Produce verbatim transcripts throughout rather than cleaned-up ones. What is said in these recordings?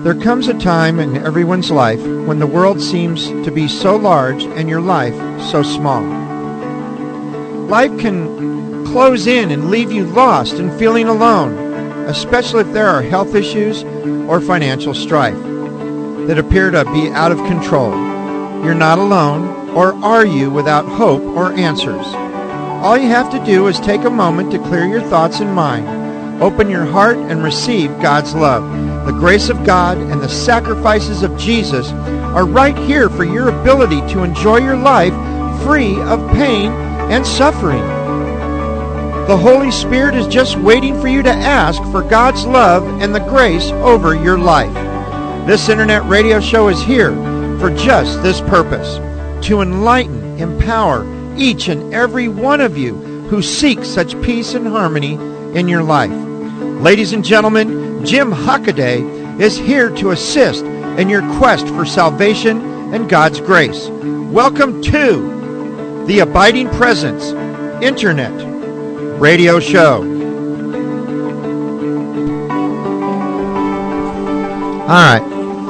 There comes a time in everyone's life when the world seems to be so large and your life so small. Life can close in and leave you lost and feeling alone, especially if there are health issues or financial strife that appear to be out of control. You're not alone, or are you without hope or answers? All you have to do is take a moment to clear your thoughts and mind. Open your heart and receive God's love. The grace of God and the sacrifices of Jesus are right here for your ability to enjoy your life free of pain and suffering. The Holy Spirit is just waiting for you to ask for God's love and the grace over your life. This internet radio show is here for just this purpose, to enlighten, empower each and every one of you who seek such peace and harmony in your life. Ladies and gentlemen, Jim Hockaday is here to assist in your quest for salvation and God's grace. Welcome to the Abiding Presence Internet Radio Show. All right.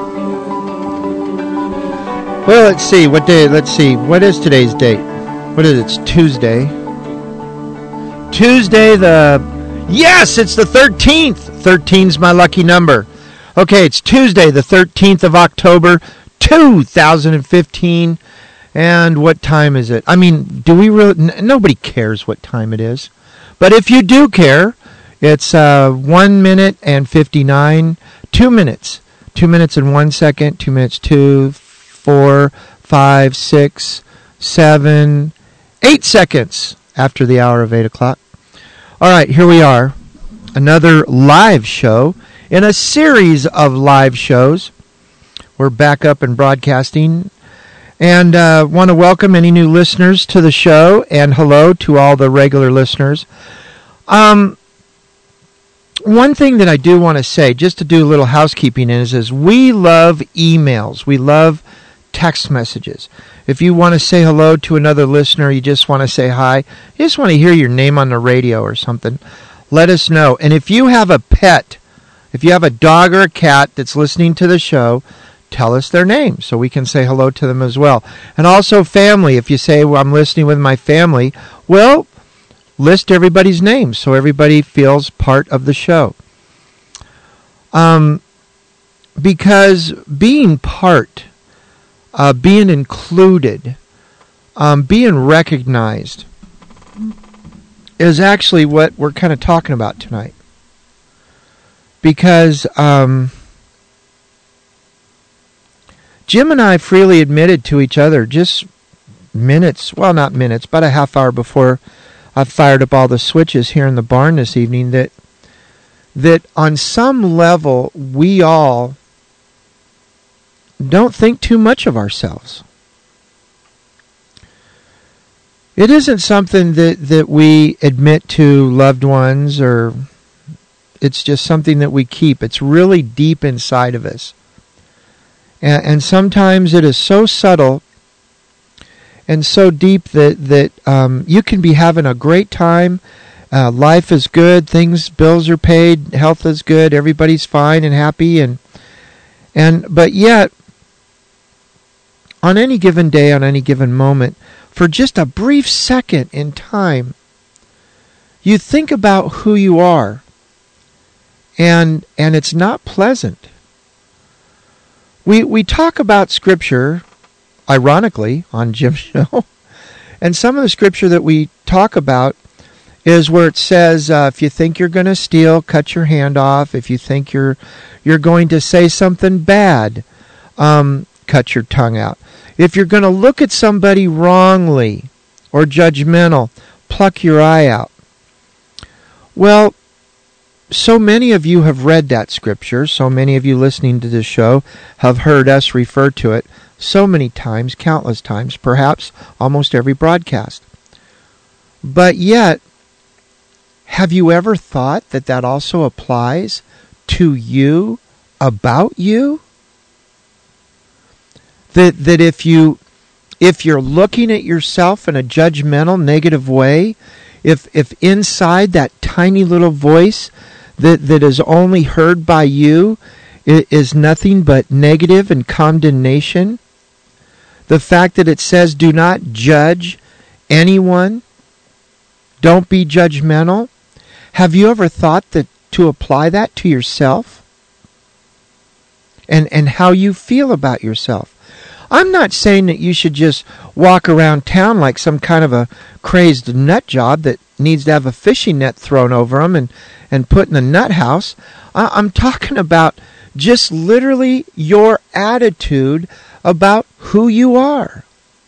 Well, let's see. What day? Let's see. What is today's date? What is it? It's Tuesday. Tuesday the... Yes, it's the thirteenth. thirteen's my lucky number. Okay, it's Tuesday the thirteenth of October, two thousand fifteen. And what time is it? I mean, do we really... N- nobody cares what time it is. But if you do care, it's uh, one minute and fifty-nine. Two minutes. Two minutes and one second. Two minutes, two... Four, five, six, seven, eight seconds after the hour of eight o'clock. All right, here we are. Another live show in a series of live shows. We're back up and broadcasting. And uh, want to welcome any new listeners to the show. And hello to all the regular listeners. Um, one thing that I do want to say, just to do a little housekeeping is, is we love emails. We love text messages. If you want to say hello to another listener, you just want to say hi, you just want to hear your name on the radio or something, let us know. And if you have a pet, if you have a dog or a cat that's listening to the show, tell us their name so we can say hello to them as well. And also family, if you say, well, I'm listening with my family, well, list everybody's names so everybody feels part of the show. Um, because being part Uh, being included, um, being recognized is actually what we're kind of talking about tonight. Because um, Jim and I freely admitted to each other just minutes, well not minutes, but a half hour before I fired up all the switches here in the barn this evening, that that on some level we all don't think too much of ourselves. It isn't something that, that we admit to loved ones, or it's just something that we keep. It's really deep inside of us. And, and sometimes it is so subtle and so deep that, that um, you can be having a great time. Uh, life is good. Things, bills are paid. Health is good. Everybody's fine and happy. And, and but yet, on any given day, on any given moment, for just a brief second in time, you think about who you are, and and it's not pleasant. We we talk about Scripture, ironically, on Jim's show, and some of the Scripture that we talk about is where it says, uh, if you think you're going to steal, cut your hand off. If you think you're you're going to say something bad, um, cut your tongue out. If you're going to look at somebody wrongly or judgmental, pluck your eye out. Well, so many of you have read that Scripture. So many of you listening to this show have heard us refer to it so many times, countless times, perhaps almost every broadcast. But yet, have you ever thought that that also applies to you, about you? That that if you if you're looking at yourself in a judgmental, negative way, if if inside that tiny little voice that, that is only heard by you is nothing but negative and condemnation. The fact that it says do not judge anyone, don't be judgmental. Have you ever thought that to apply that to yourself? And and how you feel about yourself. I'm not saying that you should just walk around town like some kind of a crazed nut job that needs to have a fishing net thrown over them and, and put in a nut house. I, I'm talking about just literally your attitude about who you are.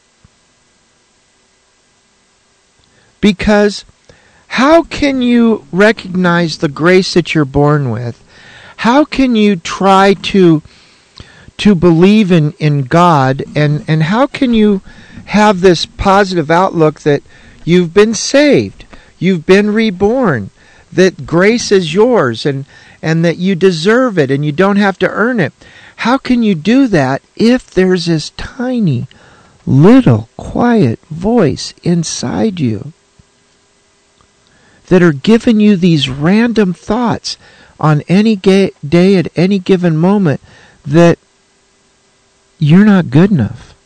Because how can you recognize the grace that you're born with? How can you try to to believe in, in God, and, and how can you have this positive outlook that you've been saved, you've been reborn, that grace is yours, and, and that you deserve it and you don't have to earn it? How can you do that if there's this tiny, little, quiet voice inside you that are giving you these random thoughts on any ga- day at any given moment that you're not good enough,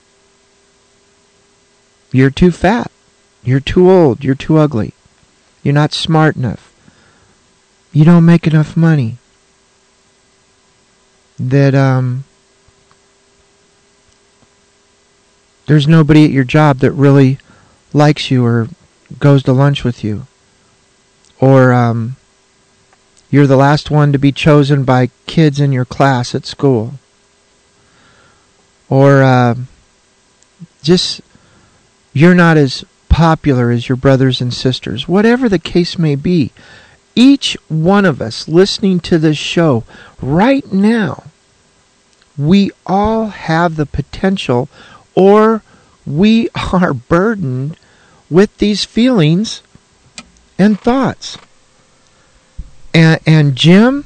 you're too fat, you're too old, you're too ugly, you're not smart enough, you don't make enough money, that um, there's nobody at your job that really likes you or goes to lunch with you, or um, you're the last one to be chosen by kids in your class at school. Or uh, just you're not as popular as your brothers and sisters. Whatever the case may be, each one of us listening to this show right now, we all have the potential, or we are burdened with these feelings and thoughts. And, and Jim,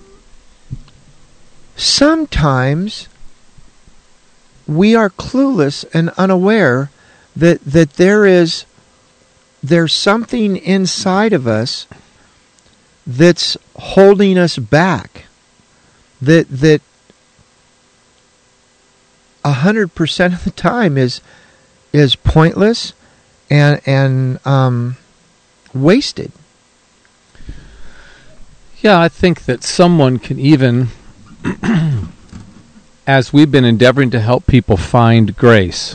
sometimes we are clueless and unaware that that there is there's something inside of us that's holding us back. That that a hundred percent of the time is is pointless and and um, wasted. Yeah, I think that someone can even, as we've been endeavoring to help people find grace,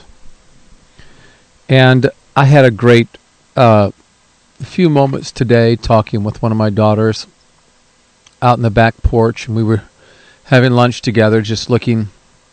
and I had a great uh, few moments today talking with one of my daughters out in the back porch, and we were having lunch together, just looking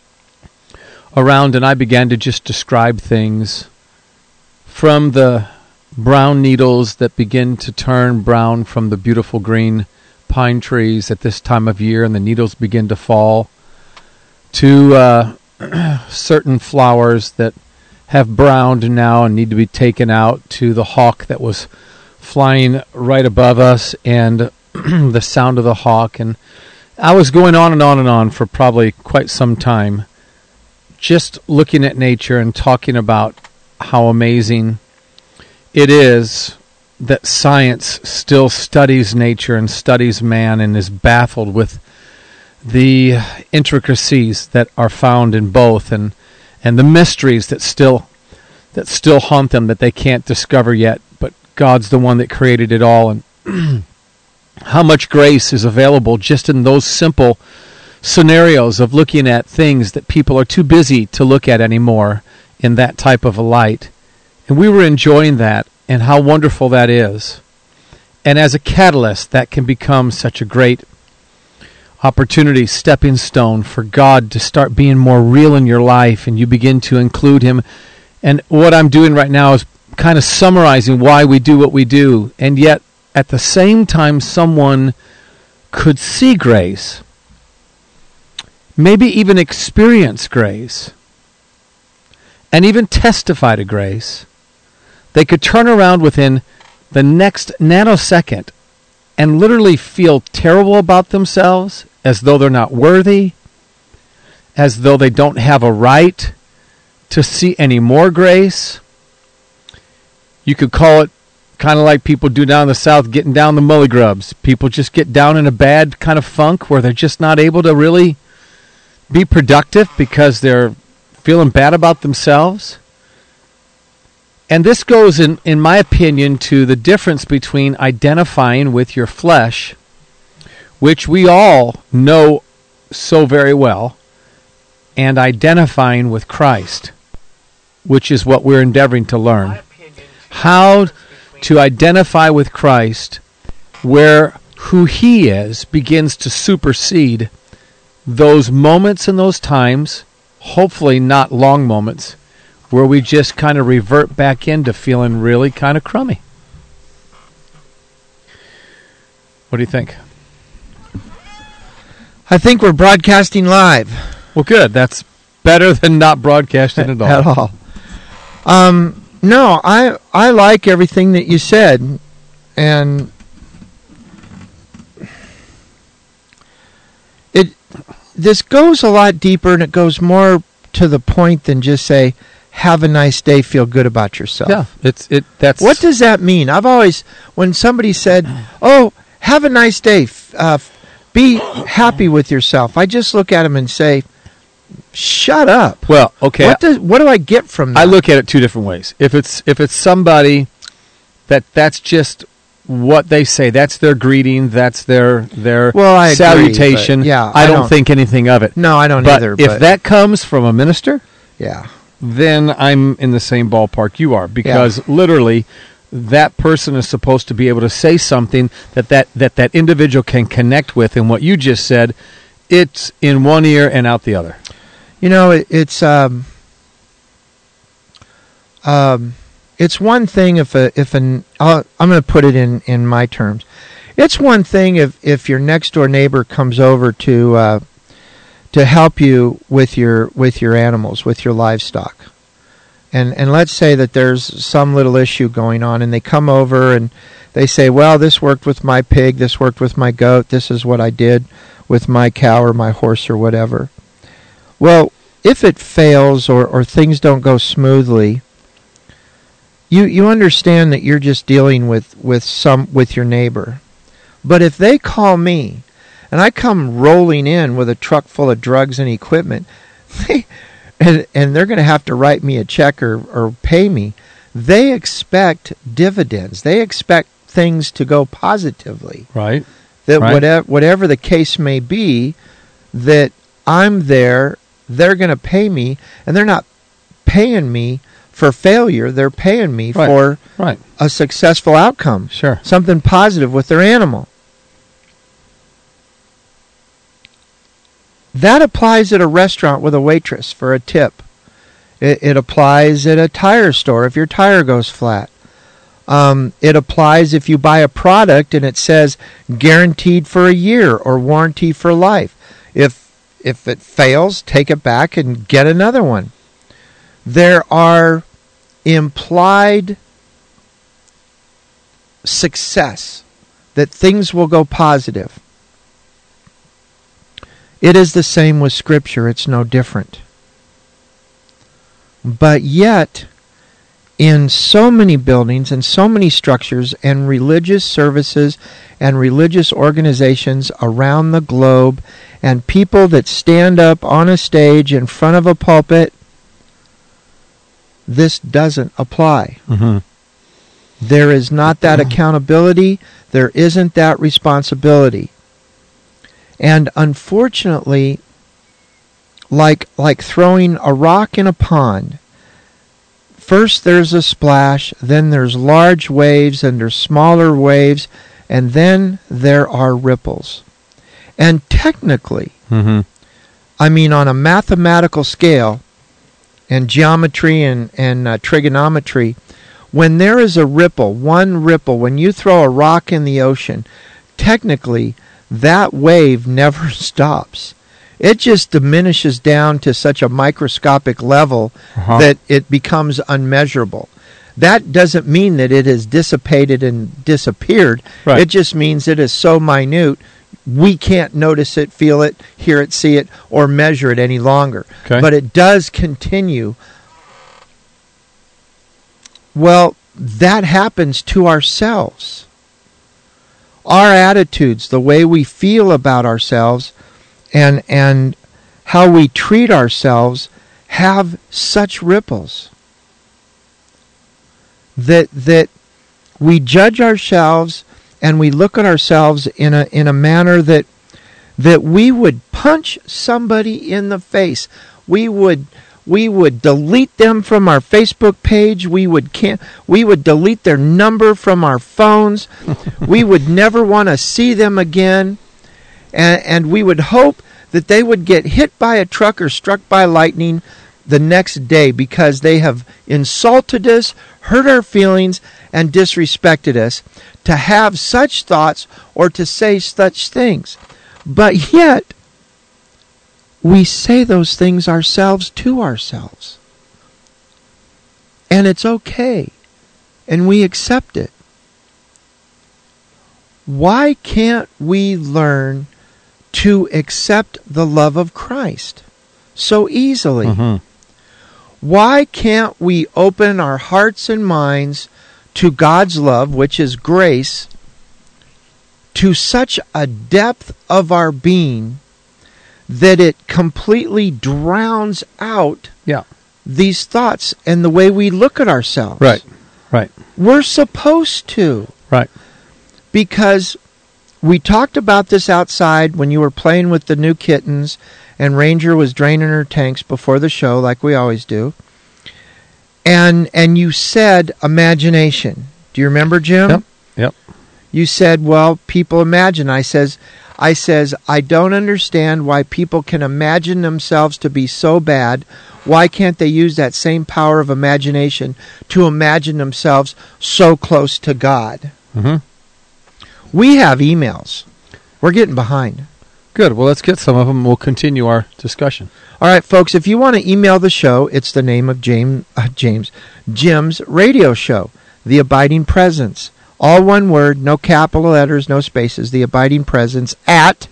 around, and I began to just describe things from the brown needles that begin to turn brown from the beautiful green pine trees at this time of year, and the needles begin to fall, to uh, certain flowers that have browned now and need to be taken out, to the hawk that was flying right above us and the sound of the hawk. And I was going on and on and on for probably quite some time, just looking at nature and talking about how amazing it is that science still studies nature and studies man and is baffled with the intricacies that are found in both, and and the mysteries that still that still haunt them that they can't discover yet. But God's the one that created it all, and how much grace is available just in those simple scenarios of looking at things that people are too busy to look at anymore in that type of a light. And we were enjoying that, and how wonderful that is. And as a catalyst, that can become such a great opportunity, stepping stone for God to start being more real in your life, and you begin to include Him. And what I'm doing right now is kind of summarizing why we do what we do, and yet at the same time someone could see grace, maybe even experience grace, and even testify to grace. They could turn around within the next nanosecond and literally feel terrible about themselves, as though they're not worthy, as though they don't have a right to see any more grace. You could call it kind of like people do down in the South, getting down the mully grubs. People just get down in a bad kind of funk where they're just not able to really be productive because they're feeling bad about themselves. And this goes, in, in my opinion, to the difference between identifying with your flesh, which we all know so very well, and identifying with Christ, which is what we're endeavoring to learn. How to identify with Christ where who He is begins to supersede those moments and those times, hopefully not long moments, where we just kind of revert back into feeling really kind of crummy. What do you think? I think we're broadcasting live. Well, good. That's better than not broadcasting at all. At all. Um, no, I I like everything that you said, and it this goes a lot deeper, and it goes more to the point than just say, "Have a nice day, feel good about yourself." Yeah, it's it. That's what does that mean? I've always, when somebody said, "Oh, have a nice day, uh, be happy with yourself," I just look at them and say, "Shut up." Well, okay. What does what do I get from that? I look at it two different ways. If it's if it's somebody that that's just what they say, that's their greeting, that's their their well, I salutation. Agree, yeah, I, I don't, don't think anything of it. No, I don't but either. If but that comes from a minister, yeah, then I'm in the same ballpark you are, because yeah. literally that person is supposed to be able to say something that that, that that individual can connect with, and what you just said, it's in one ear and out the other. You know, it, it's um, um, it's one thing if a if an I'll, I'm going to put it in, in my terms. It's one thing if, if your next door neighbor comes over to uh, to help you with your with your animals, with your livestock, and and let's say that there's some little issue going on, and they come over and they say, "Well, this worked with my pig, this worked with my goat, this is what I did with my cow or my horse or whatever." Well, if it fails or, or things don't go smoothly, you you understand that you're just dealing with, with some with your neighbor. But if they call me and I come rolling in with a truck full of drugs and equipment, they, and and they're going to have to write me a check or, or pay me, they expect dividends. They expect things to go positively. Right. That right. whatever whatever the case may be, that I'm there. They're going to pay me, and they're not paying me for failure. They're paying me right. for right. a successful outcome. Sure. Something positive with their animal. That applies at a restaurant with a waitress for a tip. It, it applies at a tire store if your tire goes flat. Um, it applies if you buy a product and it says guaranteed for a year or warranty for life. If If it fails, take it back and get another one. There are implied success, that things will go positive. It is the same with Scripture. It's no different. But yet, in so many buildings and so many structures and religious services and religious organizations around the globe, and people that stand up on a stage in front of a pulpit, this doesn't apply. Mm-hmm. There is not that accountability. There isn't that responsibility. And unfortunately, like like throwing a rock in a pond, first there's a splash, then there's large waves, and there's smaller waves, and then there are ripples. And technically, mm-hmm. I mean, on a mathematical scale, and geometry and, and uh, trigonometry, when there is a ripple, one ripple, when you throw a rock in the ocean, technically, that wave never stops. It just diminishes down to such a microscopic level uh-huh. that it becomes unmeasurable. That doesn't mean that it has dissipated and disappeared. Right. It just means it is so minute, we can't notice it, feel it, hear it, see it, or measure it any longer. Okay. But it does continue. Well, that happens to ourselves. Our attitudes, the way we feel about ourselves, and and how we treat ourselves have such ripples that that we judge ourselves and we look at ourselves in a in a manner that that we would punch somebody in the face. We would we would delete them from our Facebook page. We would can we would delete their number from our phones. We would never want to see them again. And, and we would hope that they would get hit by a truck or struck by lightning the next day because they have insulted us, hurt our feelings, and disrespected us, to have such thoughts or to say such things. But yet, we say those things ourselves to ourselves. And it's okay. And we accept it. Why can't we learn to accept the love of Christ so easily? Mm-hmm. Why can't we open our hearts and minds to God's love, which is grace, to such a depth of our being that it completely drowns out yeah. these thoughts and the way we look at ourselves? Right, right. We're supposed to. Right. Because we talked about this outside when you were playing with the new kittens and Ranger was draining her tanks before the show, like we always do. And and you said imagination. Do you remember, Jim? Yep. Yep. You said, well, people imagine. I says, I says, I don't understand why people can imagine themselves to be so bad. Why can't they use that same power of imagination to imagine themselves so close to God? Mm-hmm. We have emails. We're getting behind. Good. Well, let's get some of them. We'll continue our discussion. All right, folks, if you want to email the show, it's the name of James, uh, James, Jim's radio show, The Abiding Presence. All one word, no capital letters, no spaces, The Abiding Presence at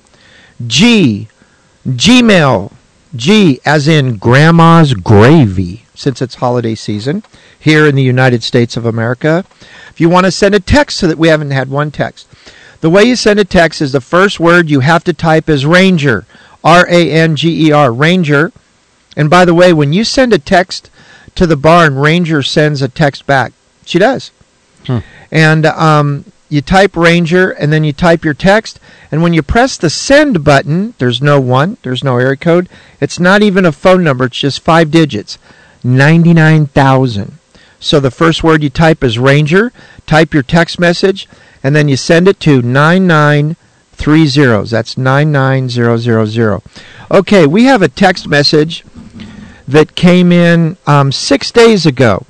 G, Gmail, G as in Grandma's Gravy, since it's holiday season here in the United States of America. If you want to send a text so that we haven't had one text, the way you send a text is the first word you have to type is Ranger, R A N G E R, Ranger. And by the way, when you send a text to the barn, Ranger sends a text back. She does. Hmm. And um, you type Ranger, and then you type your text. And when you press the send button, there's no one, there's no area code. It's not even a phone number. It's just five digits, ninety-nine thousand. So the first word you type is Ranger. Type your text message, and then you send it to nine nine three zero. That's nine nine zero zero zero. Okay, we have a text message that came in um, six days ago.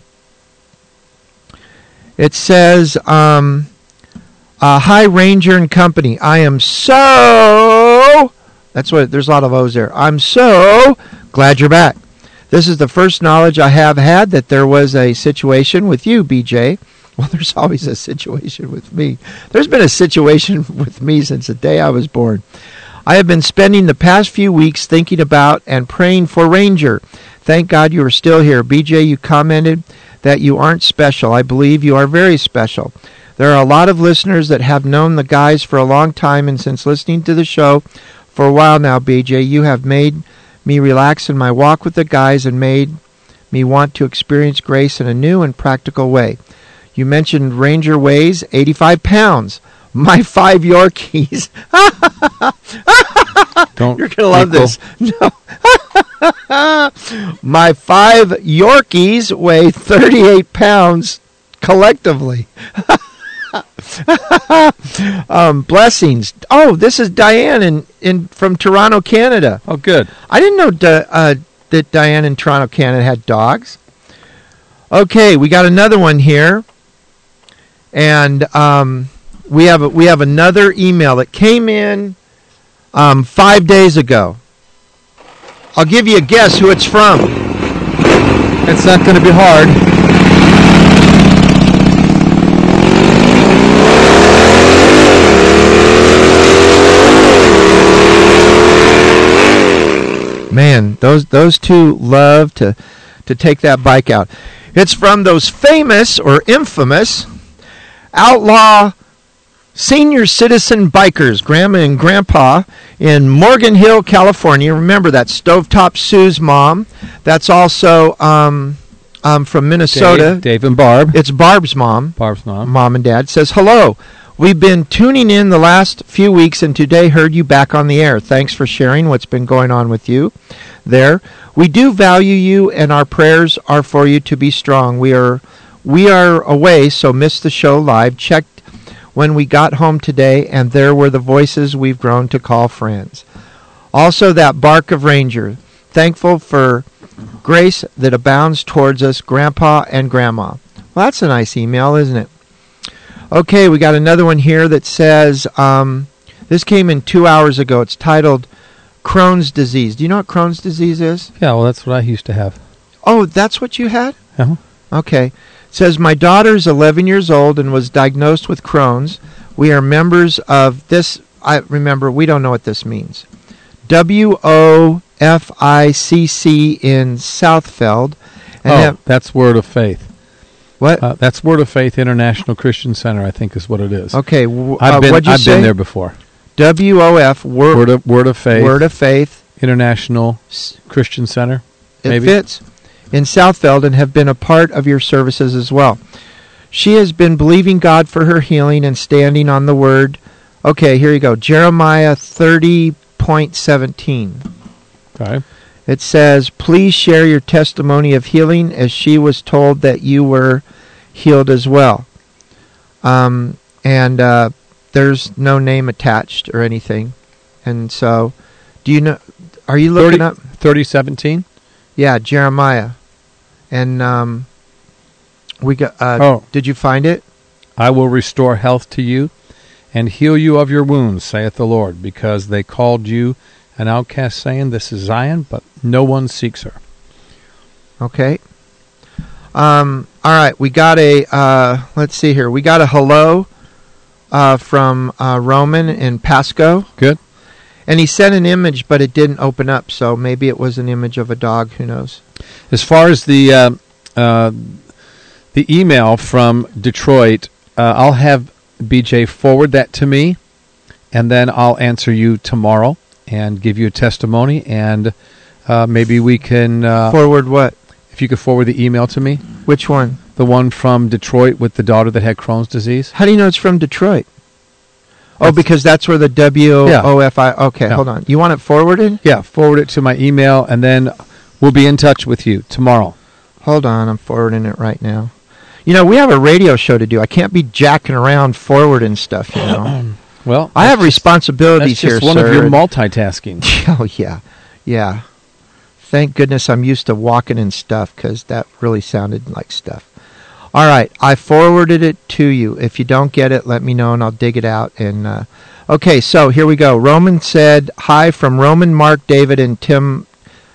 It says, um, uh, Hi, Ranger and Company. I am so... That's what... There's a lot of O's there. I'm so glad you're back. This is the first knowledge I have had that there was a situation with you, B J. Well, there's always a situation with me. There's been a situation with me since the day I was born. I have been spending the past few weeks thinking about and praying for Ranger. Thank God you are still here. B J, you commented that you aren't special. I believe you are very special. There are a lot of listeners that have known the guys for a long time, and since listening to the show for a while now, B J, you have made me relax in my walk with the guys and made me want to experience grace in a new and practical way. You mentioned Ranger weighs eighty-five pounds. My five Yorkies. Don't You're going to love this. No. My five Yorkies weigh thirty-eight pounds collectively. um, blessings. Oh, this is Diane in, in from Toronto, Canada. Oh, good. I didn't know Di- uh, that Diane in Toronto, Canada had dogs. Okay, we got another one here. And um, we have a, we have another email that came in um, five days ago. I'll give you a guess who it's from. It's not going to be hard. Man, those those two love to to take that bike out. It's from those famous or infamous outlaw senior citizen bikers, Grandma and Grandpa, in Morgan Hill, California. Remember, that's Stovetop Sue's mom. That's also um, um, from Minnesota. Dave, Dave and Barb. It's Barb's mom. Barb's mom. Mom and Dad. Says, hello. We've been tuning in the last few weeks and today heard you back on the air. Thanks for sharing what's been going on with you there. We do value you and our prayers are for you to be strong. We are we are away, so missed the show live. Checked when we got home today, and there were the voices we've grown to call friends. Also, that bark of Ranger. Thankful for grace that abounds towards us, Grandpa and Grandma. Well, that's a nice email, isn't it? Okay, we got another one here that says, um, this came in two hours ago. It's titled Crohn's Disease. Do you know what Crohn's Disease is? Yeah, well, that's what I used to have. Oh, that's what you had? Uh-huh. Okay. It says, my daughter's eleven years old and was diagnosed with Crohn's. We are members of this, I remember, we don't know what this means. W O F I C C in Southfeld. And oh, have, that's Word of Faith. What? Uh, that's Word of Faith International Christian Center, I think is what it is. Okay. W- I've uh, been, what'd you I've say? been there before. W O F, Word, Word of, Word of Faith. Word of Faith. International Christian Center. It maybe? fits. In Southfeld, and have been a part of your services as well. She has been believing God for her healing and standing on the Word. Okay, here you go. Jeremiah thirty point seventeen. Okay. It says, please share your testimony of healing as she was told that you were healed as well. Um, and uh, there's no name attached or anything. And so, do you know, are you looking thirty, up? thirty seventeen? Yeah, Jeremiah. And um, we got. Uh, oh. Did you find it? I will restore health to you and heal you of your wounds, saith the Lord, because they called you an outcast, saying, this is Zion, but no one seeks her. Okay. Um, all right, we got a, uh, let's see here. We got a hello uh, from uh, Roman in Pasco. Good. And he sent an image, but it didn't open up, so maybe it was an image of a dog. Who knows? As far as the uh, uh, the email from Detroit, uh, I'll have B J forward that to me, and then I'll answer you tomorrow and give you a testimony, and uh, maybe we can... Uh, forward what? If you could forward the email to me. Which one? The one from Detroit with the daughter that had Crohn's disease. How do you know it's from Detroit? Oh, that's, because that's where the W O F I... Okay, yeah. Hold on. You want it forwarded? Yeah, forward it to my email, and then we'll be in touch with you tomorrow. Hold on, I'm forwarding it right now. You know, we have a radio show to do. I can't be jacking around forwarding stuff, you know. Well, I have responsibilities here, sir. That's just one of your multitasking. Oh, yeah. Yeah. Thank goodness I'm used to walking in stuff, because that really sounded like stuff. All right, I forwarded it to you. If you don't get it, let me know, and I'll dig it out. And uh, okay, so here we go. Roman said, hi from Roman, Mark, David, and Tim.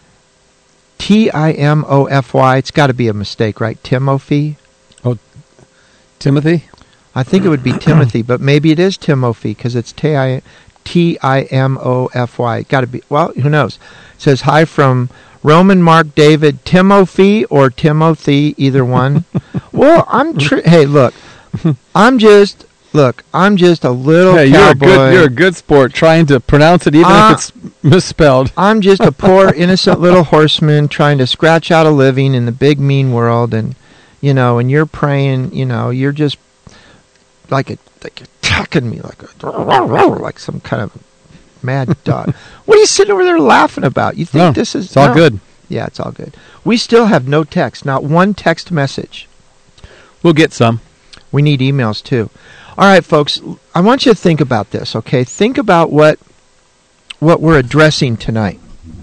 T I M O F Y. It's got to be a mistake, right? Timothy? Oh, Timothy? I think it would be Timothy, but maybe it is Timothy, because it's T I M O F Y. Got to be, well, who knows? It says, hi from Roman, Mark, David, Timothy, or Timothy, either one. Well, I'm, tr- hey, look, I'm just, look, I'm just a little hey, cowboy. You're a, good, you're a good sport trying to pronounce it even uh, if it's misspelled. I'm just a poor, innocent little horseman trying to scratch out a living in the big, mean world, and, you know, and you're praying, you know, you're just like a, like attacking me like a, like some kind of mad dog. What are you sitting over there laughing about? You think no, this is... It's all no. good. Yeah, it's all good. We still have no text, not one text message. We'll get some. We need emails, too. All right, folks, I want you to think about this, okay? Think about what what we're addressing tonight.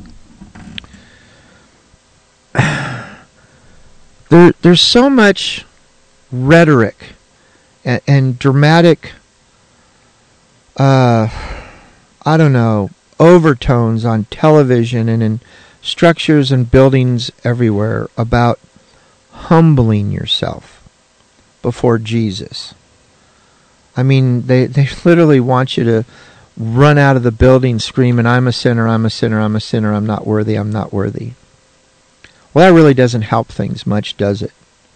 There, there's so much rhetoric and, and dramatic, uh, I don't know, overtones on television and in structures and buildings everywhere about humbling yourself before Jesus. I mean, they, they literally want you to run out of the building screaming, I'm a sinner, I'm a sinner, I'm a sinner, I'm not worthy, I'm not worthy. Well, that really doesn't help things much, does it?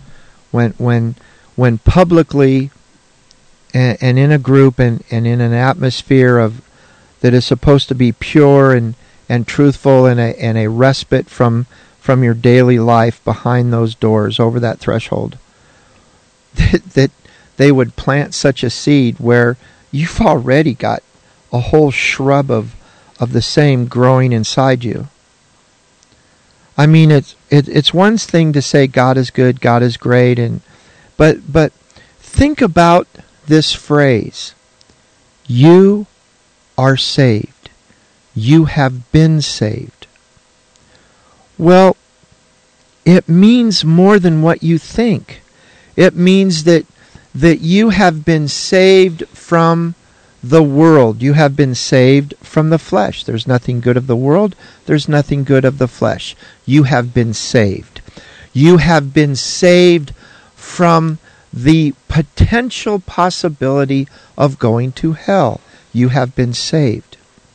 when when when publicly and, and in a group and, and in an atmosphere of that is supposed to be pure and, and truthful and a and a respite from from your daily life behind those doors over that threshold, that, that they would plant such a seed where you've already got a whole shrub of of the same growing inside you. I mean, it's it, it's one thing to say God is good, God is great, and but but think about this phrase: you are saved. You have been saved. Well, it means more than what you think. It means that that you have been saved from the world. You have been saved from the flesh. There's nothing good of the world. There's nothing good of the flesh. You have been saved. You have been saved from the potential possibility of going to hell. You have been saved.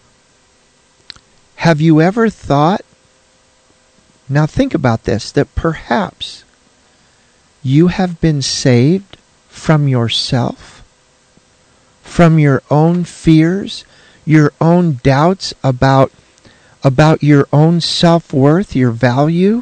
Have you ever thought, now think about this, that perhaps you have been saved from yourself? From your own fears, your own doubts about, about your own self-worth, your value?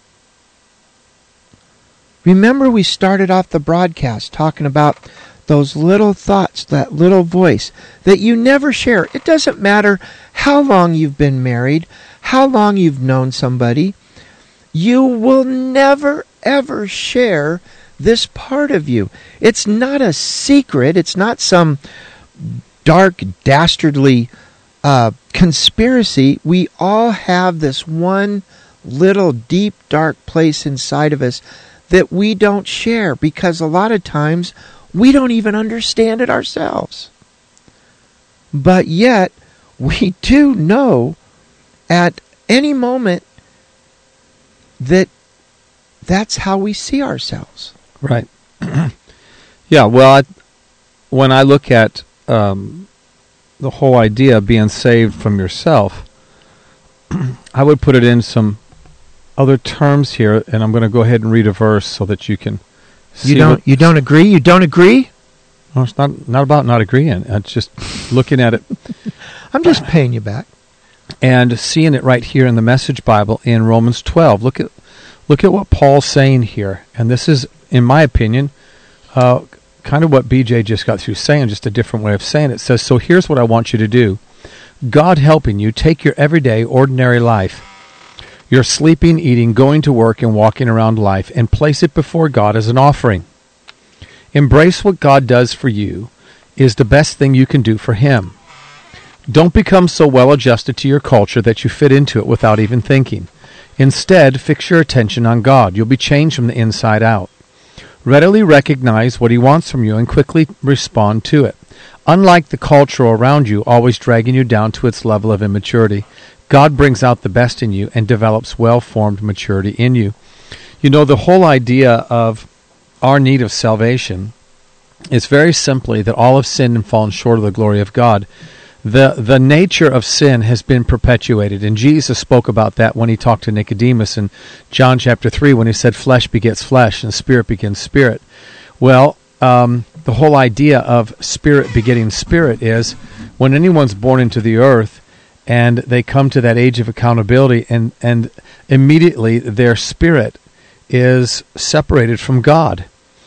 Remember, we started off the broadcast talking about those little thoughts, that little voice that you never share. It doesn't matter how long you've been married, how long you've known somebody. You will never, ever share this part of you. It's not a secret. It's not some dark, dastardly uh, conspiracy. We all have this one little deep, dark place inside of us that we don't share because a lot of times we don't even understand it ourselves. But yet, we do know at any moment that that's how we see ourselves. Right. Yeah, well, I, when I look at um, the whole idea of being saved from yourself, I would put it in some other terms here, and I'm going to go ahead and read a verse so that you can see. You don't. What, you don't agree. You don't agree. No, it's not not about not agreeing. It's just looking at it. I'm just paying you back. And seeing it right here in the Message Bible in Romans twelve. Look at look at what Paul's saying here, and this is, in my opinion, uh, kind of what B J just got through saying, just a different way of saying it. It says, so here's what I want you to do. God helping you, take your everyday, ordinary life, your sleeping, eating, going to work, and walking around life, and place it before God as an offering. Embrace what God does for you is the best thing you can do for Him. Don't become so well adjusted to your culture that you fit into it without even thinking. Instead, fix your attention on God. You'll be changed from the inside out. Readily recognize what He wants from you and quickly respond to it. Unlike the culture around you, always dragging you down to its level of immaturity, God brings out the best in you and develops well-formed maturity in you. You know, the whole idea of our need of salvation is very simply that all have sinned and fallen short of the glory of God. The the nature of sin has been perpetuated, and Jesus spoke about that when He talked to Nicodemus in John chapter three, when He said flesh begets flesh and spirit begets spirit. Well, um, the whole idea of spirit begetting spirit is when anyone's born into the earth and they come to that age of accountability, and, and immediately their spirit is separated from God.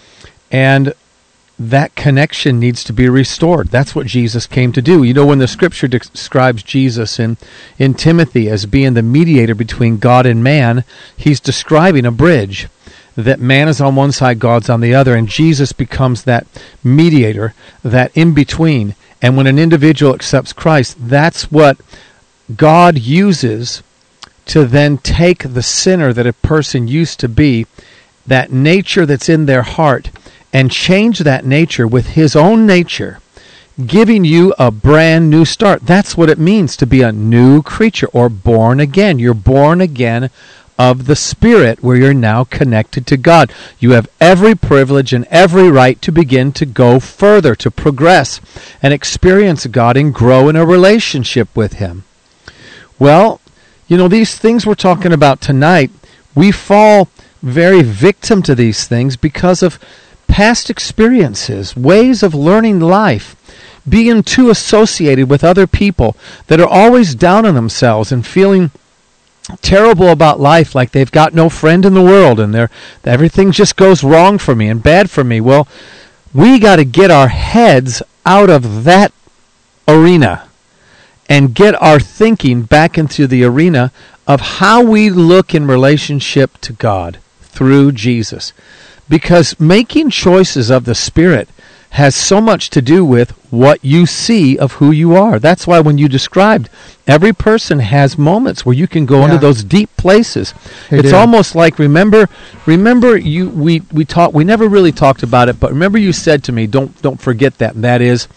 And that connection needs to be restored. That's what Jesus came to do. You know, when the Scripture de- describes Jesus in, in Timothy as being the mediator between God and man, He's describing a bridge. That man is on one side, God's on the other, and Jesus becomes that mediator, that in-between. And when an individual accepts Christ, that's what God uses to then take the sinner that a person used to be, that nature that's in their heart, and change that nature with His own nature, giving you a brand new start. That's what it means to be a new creature or born again. You're born again of the Spirit, where you're now connected to God. You have every privilege and every right to begin to go further, to progress and experience God and grow in a relationship with Him. Well, you know, these things we're talking about tonight, we fall very victim to these things because of past experiences, ways of learning life, being too associated with other people that are always down on themselves and feeling terrible about life, like they've got no friend in the world and they're everything just goes wrong for me and bad for me. Well, we got to get our heads out of that arena and get our thinking back into the arena of how we look in relationship to God through Jesus. Because making choices of the Spirit has so much to do with what you see of who you are. That's why when you described, every person has moments where you can go yeah. into those deep places. They it's do. Almost like, remember, remember you we we talked we never really talked about it, but remember you said to me, don't don't forget that, and that is,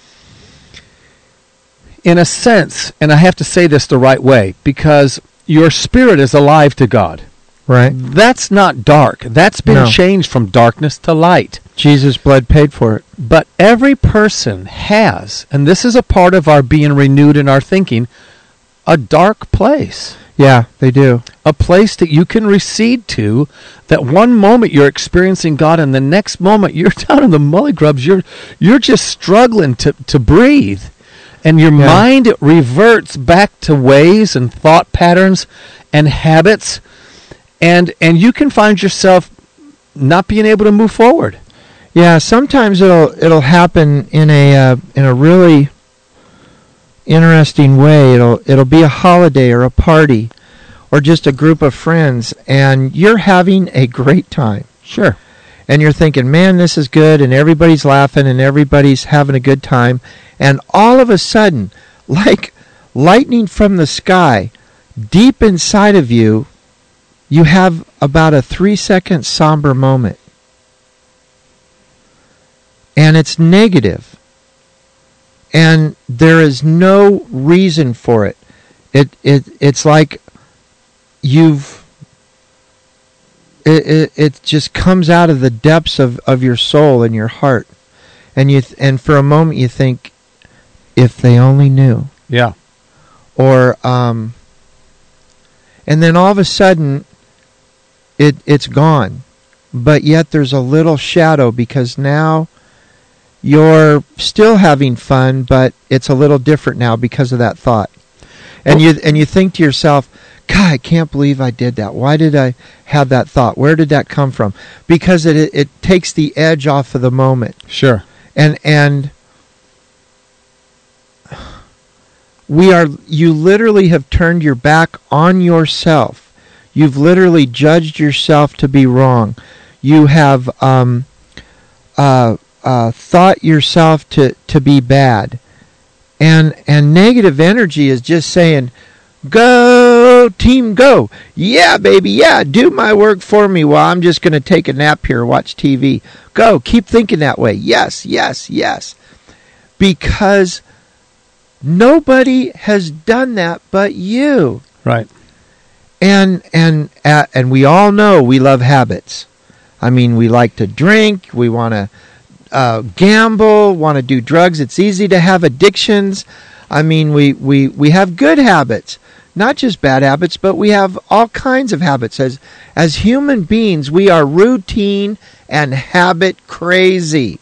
in a sense, and I have to say this the right way, because your spirit is alive to God. Right. That's not dark. That's been no. changed from darkness to light. Jesus' blood paid for it. But every person has, and this is a part of our being renewed in our thinking, a dark place. Yeah, they do. A place that you can recede to, that one moment you're experiencing God and the next moment you're down in the mully grubs. You're, you're just struggling to, to breathe. And your yeah. mind reverts back to ways and thought patterns and habits. And and you can find yourself not being able to move forward. Yeah, sometimes it'll it'll happen in a uh, in a really interesting way. It'll it'll be a holiday or a party or just a group of friends, and you're having a great time. Sure. And you're thinking, man, this is good, and everybody's laughing and everybody's having a good time, and all of a sudden, like lightning from the sky, deep inside of you, you have about a three-second somber moment. And it's negative. And there is no reason for it. It it it's like you've it it, it just comes out of the depths of, of your soul and your heart. And you th- and for a moment you think, if they only knew. Yeah. Or um and then all of a sudden It it's gone, but yet there's a little shadow because now you're still having fun, but it's a little different now because of that thought. And well, you and you think to yourself, God, I can't believe I did that. Why did I have that thought? Where did that come from? Because it it, it takes the edge off of the moment. Sure. And and we are you literally have turned your back on yourself. You've literally judged yourself to be wrong. You have um, uh, uh, thought yourself to, to be bad. And and negative energy is just saying, go, team, go. Yeah, baby, yeah, do my work for me while I'm just going to take a nap here, watch T V. Go, keep thinking that way. Yes, yes, yes. Because nobody has done that but you. Right. And and uh, and we all know we love habits. I mean, we like to drink, we want to uh, gamble, want to do drugs. It's easy to have addictions. I mean, we, we, we have good habits, not just bad habits, but we have all kinds of habits. As as human beings, we are routine and habit crazy.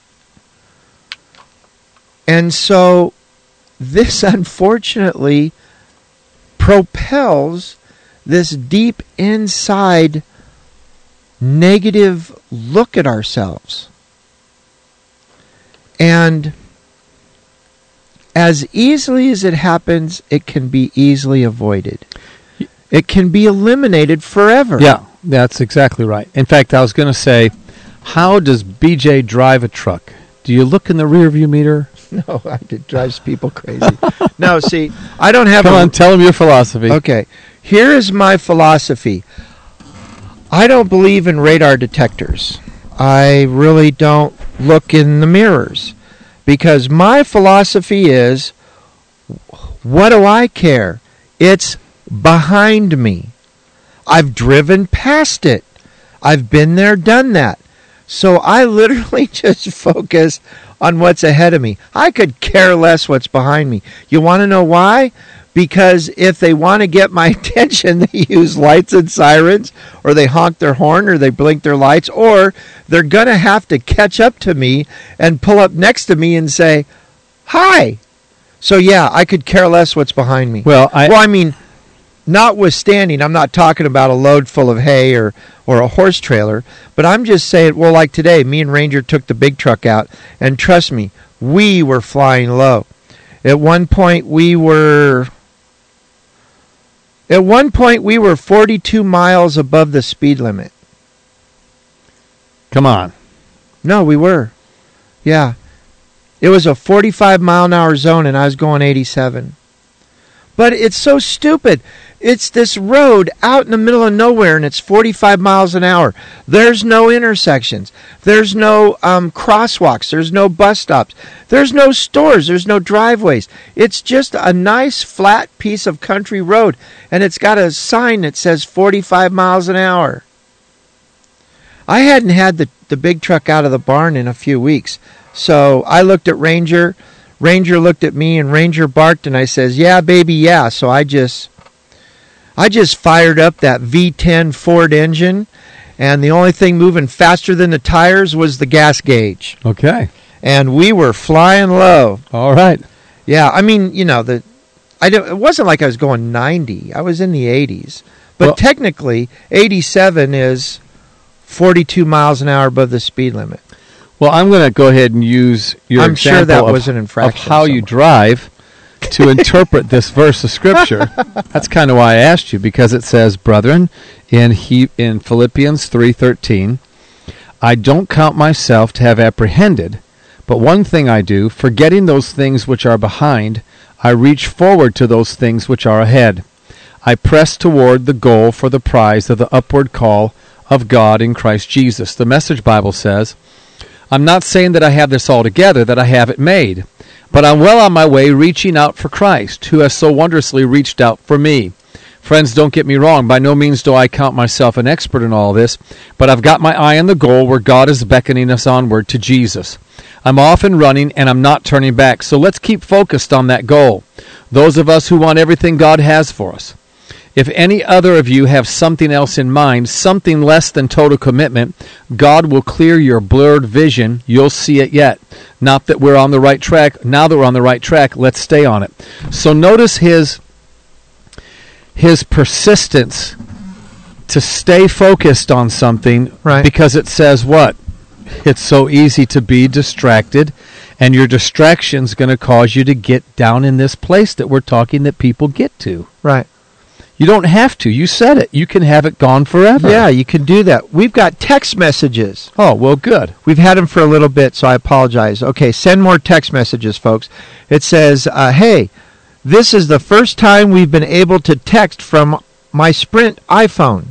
And so this, unfortunately, propels this deep inside negative look at ourselves. And as easily as it happens, it can be easily avoided. It can be eliminated forever. Yeah, that's exactly right. In fact, I was going to say, how does B J drive a truck? Do you look in the rearview mirror? No, it drives people crazy. No, see, I don't have... Come a, on, tell them your philosophy. Okay, here is my philosophy. I don't believe in radar detectors. I really don't look in the mirrors. Because my philosophy is, what do I care? It's behind me. I've driven past it. I've been there, done that. So I literally just focus on what's ahead of me. I could care less what's behind me. You want to know why? because if they want to get my attention, they use lights and sirens, or they honk their horn, or they blink their lights, or they're going to have to catch up to me and pull up next to me and say, hi. So, yeah, I could care less what's behind me. Well, I, well, I mean, notwithstanding, I'm not talking about a load full of hay or, or a horse trailer, but I'm just saying, well, like today, me and Ranger took the big truck out, and trust me, we were flying low. At one point, we were... At one point, we were forty-two miles above the speed limit. Come on. No, we were. Yeah. It was a forty-five mile an hour zone, and I was going eighty-seven. But it's so stupid. It's this road out in the middle of nowhere, and it's forty-five miles an hour. There's no intersections. There's no um, crosswalks. There's no bus stops. There's no stores. There's no driveways. It's just a nice, flat piece of country road, and it's got a sign that says forty-five miles an hour. I hadn't had the, the big truck out of the barn in a few weeks, so I looked at Ranger. Ranger looked at me, and Ranger barked, and I says, yeah, baby, yeah. So I just... I just fired up that V ten Ford engine, and the only thing moving faster than the tires was the gas gauge. Okay. And we were flying low. All right. Yeah, I mean, you know, the I don't, it wasn't like I was going ninety. I was in the eighties. But well, technically, eighty-seven is forty-two miles an hour above the speed limit. Well, I'm going to go ahead and use your I'm example sure that of, was an infraction of how somewhere. you drive to interpret this verse of Scripture. That's kind of why I asked you, because it says, brethren, in he, in Philippians three thirteen, I don't count myself to have apprehended, but one thing I do, forgetting those things which are behind, I reach forward to those things which are ahead. I press toward the goal for the prize of the upward call of God in Christ Jesus. The Message Bible says, I'm not saying that I have this all together, that I have it made, but I'm well on my way reaching out for Christ, who has so wondrously reached out for me. Friends, don't get me wrong. By no means do I count myself an expert in all this, but I've got my eye on the goal where God is beckoning us onward to Jesus. I'm off and running, and I'm not turning back, so let's keep focused on that goal. Those of us who want everything God has for us. If any other of you have something else in mind, something less than total commitment, God will clear your blurred vision. You'll see it yet. Not that we're on the right track. Now that we're on the right track, let's stay on it. So notice his, his persistence to stay focused on something, right? Because it says what? It's so easy to be distracted, and your distraction's going to cause you to get down in this place that we're talking that people get to. Right. You don't have to. You said it. You can have it gone forever. Yeah, you can do that. We've got text messages. Oh, well, good. We've had them for a little bit, so I apologize. Okay, send more text messages, folks. It says, uh, hey, this is the first time we've been able to text from my Sprint iPhone.